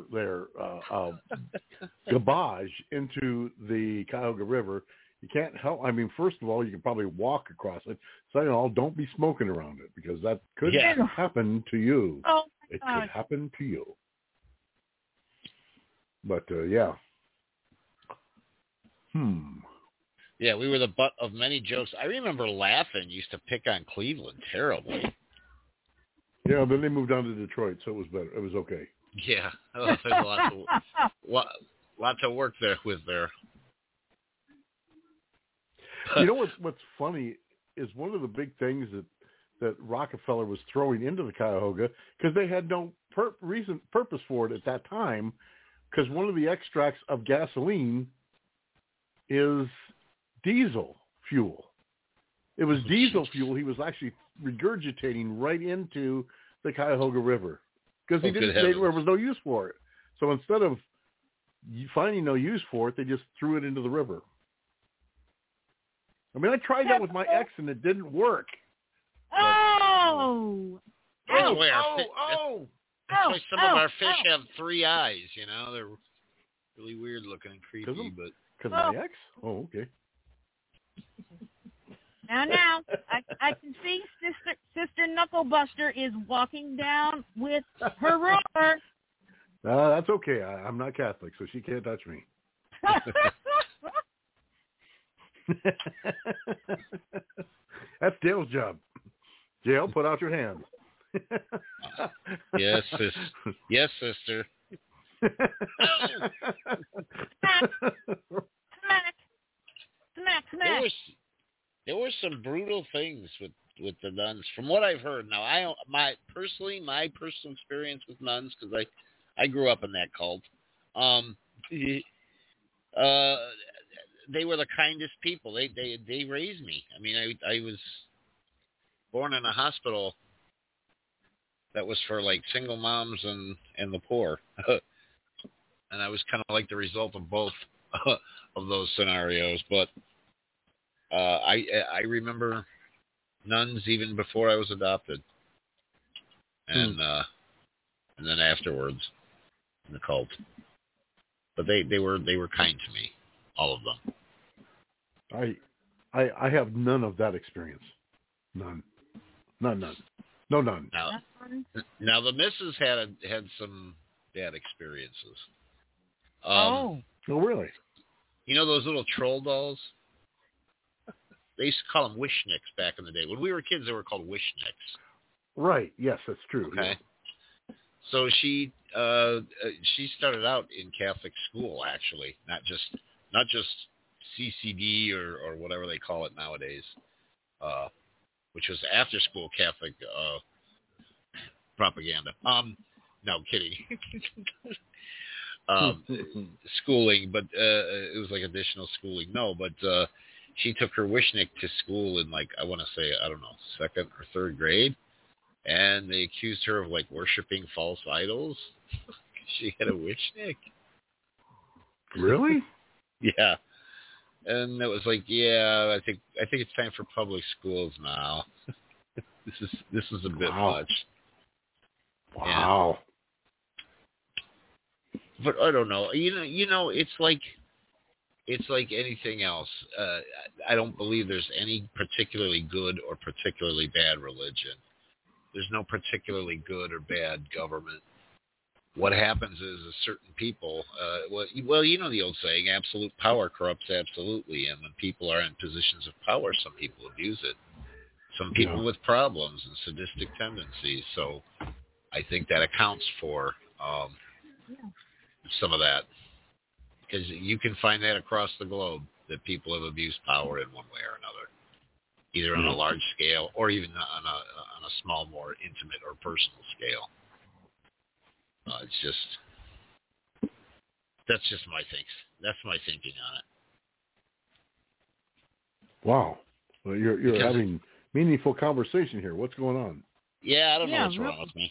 garbage into the Cuyahoga River, you can't help. I mean, first of all, you can probably walk across it. Second of all, don't be smoking around it because that could happen to you. Oh, it could happen to you. But yeah. Yeah, we were the butt of many jokes. I remember laughing used to pick on Cleveland terribly. Yeah, then they moved on to Detroit, so it was better. It was okay. Yeah, there's lots of work there with there. You know what's funny is one of the big things that Rockefeller was throwing into the Cuyahoga, because they had no purpose for it at that time, because one of the extracts of gasoline is diesel fuel. It was diesel fuel he was actually regurgitating right into the Cuyahoga River because there was no use for it. So instead of finding no use for it, they just threw it into the river. I mean, I tried that with my ex and it didn't work. Oh! That's why some of our fish have 3 eyes. They're really weird looking and creepy. But because of my ex? Oh, okay. Now, I can see Sister Knucklebuster is walking down with her ruler. That's okay. I'm not Catholic, so she can't touch me. That's Dale's job. Dale, put out your hands. Yes, sister. Smack. There were some brutal things with the nuns, from what I've heard. Now, my personal experience with nuns, because I grew up in that cult. They were the kindest people. They raised me. I mean, I was born in a hospital that was for like single moms and the poor, and I was kind of like the result of both of those scenarios. But I remember nuns even before I was adopted, and then afterwards in the cult. But they were kind to me, all of them. I have none of that experience. None. No none. Now the missus had some bad experiences. Oh, really? You know those little troll dolls? They used to call them wishnicks back in the day. When we were kids, they were called wishnicks. Right. Yes, that's true. Okay. Yeah. So she started out in Catholic school, actually, not just CCD or whatever they call it nowadays, which was after school Catholic propaganda. No, kidding. Schooling, but it was like additional schooling. No, but she took her wishnik to school in, like, I want to say, I don't know, 2nd or 3rd grade, and they accused her of, like, worshiping false idols. She had a wishnik. Really? Yeah. And it was like, yeah, I think it's time for public schools now. This is a bit much. Wow. Yeah. But I don't know. You know, it's like anything else. I don't believe there's any particularly good or particularly bad religion. There's no particularly good or bad government. What happens is certain people, well, you know the old saying, absolute power corrupts absolutely. And when people are in positions of power, some people abuse it. Some people with problems and sadistic tendencies. So I think that accounts for some of that. Because you can find that across the globe, that people have abused power in one way or another, either on a large scale or even on a small, more intimate or personal scale. That's just my thinks. That's my thinking on it. Wow, well, you're having meaningful conversation here. What's going on? Yeah, I don't know what's wrong with me.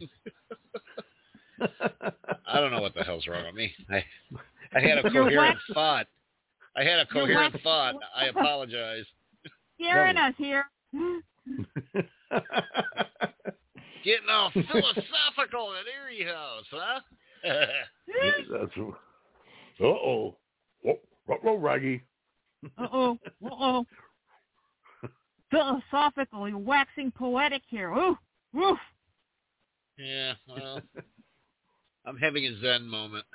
I don't know what the hell's wrong with me. I had a coherent thought. I apologize. Scaring us here. Getting all philosophical at Erie House, huh? That's. Uh-oh. Uh-oh, Raggy. Uh-oh. Philosophical. You're waxing poetic here. Ooh. Oof. Yeah, well, I'm having a Zen moment.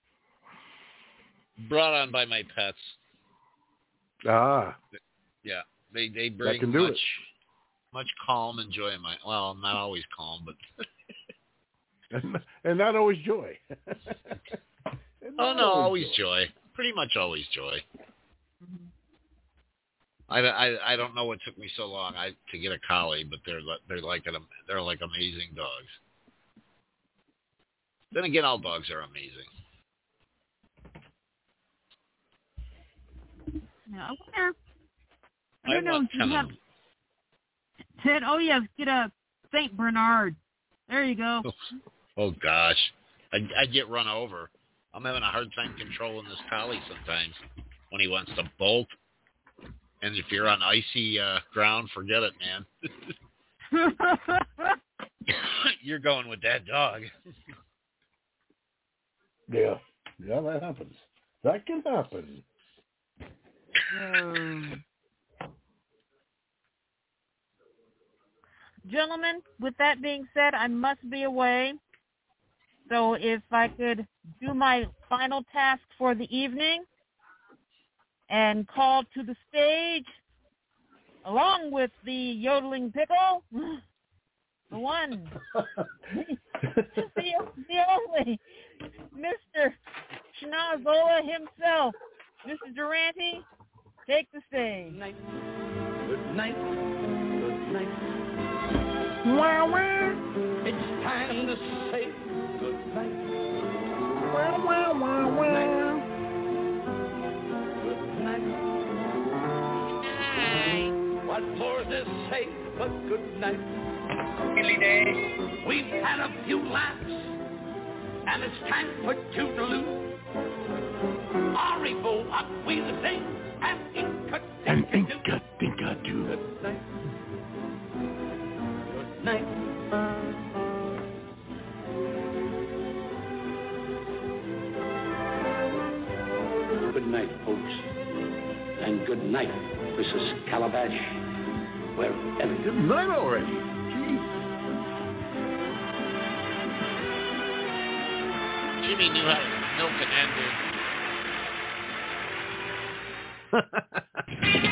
Brought on by my pets. Ah. Yeah, they bring much calm and joy in my. Well, not always calm, but and not always joy. Always joy. Pretty much always joy. I don't know what took me so long to get a collie, but they're like amazing dogs. Then again, all dogs are amazing. Yeah, I don't know if you have. Ted, get a Saint Bernard. There you go. Oh gosh, I get run over. I'm having a hard time controlling this collie sometimes when he wants to bolt. And if you're on icy ground, forget it, man. You're going with that dog. Yeah, that happens. That can happen. Gentlemen, with that being said, I must be away. So if I could do my final task for the evening and call to the stage, along with the yodeling pickle, the one, the only, Mr. Schnozola himself, Mr. Durante, take the stage. Good night. Good night. Wow, wow. It's time to say good night. Wow, wow, wow, wow. Good night. What more to say but good night? Hilly day. We've had a few laughs, and it's time for toodaloo. Arrivo, up we the sing, and inka do. Good night. Good night. Good night, folks. And good night, Mrs. Calabash. Wherever you... Good night already. Jeez. Jimmy knew how to milk an ending.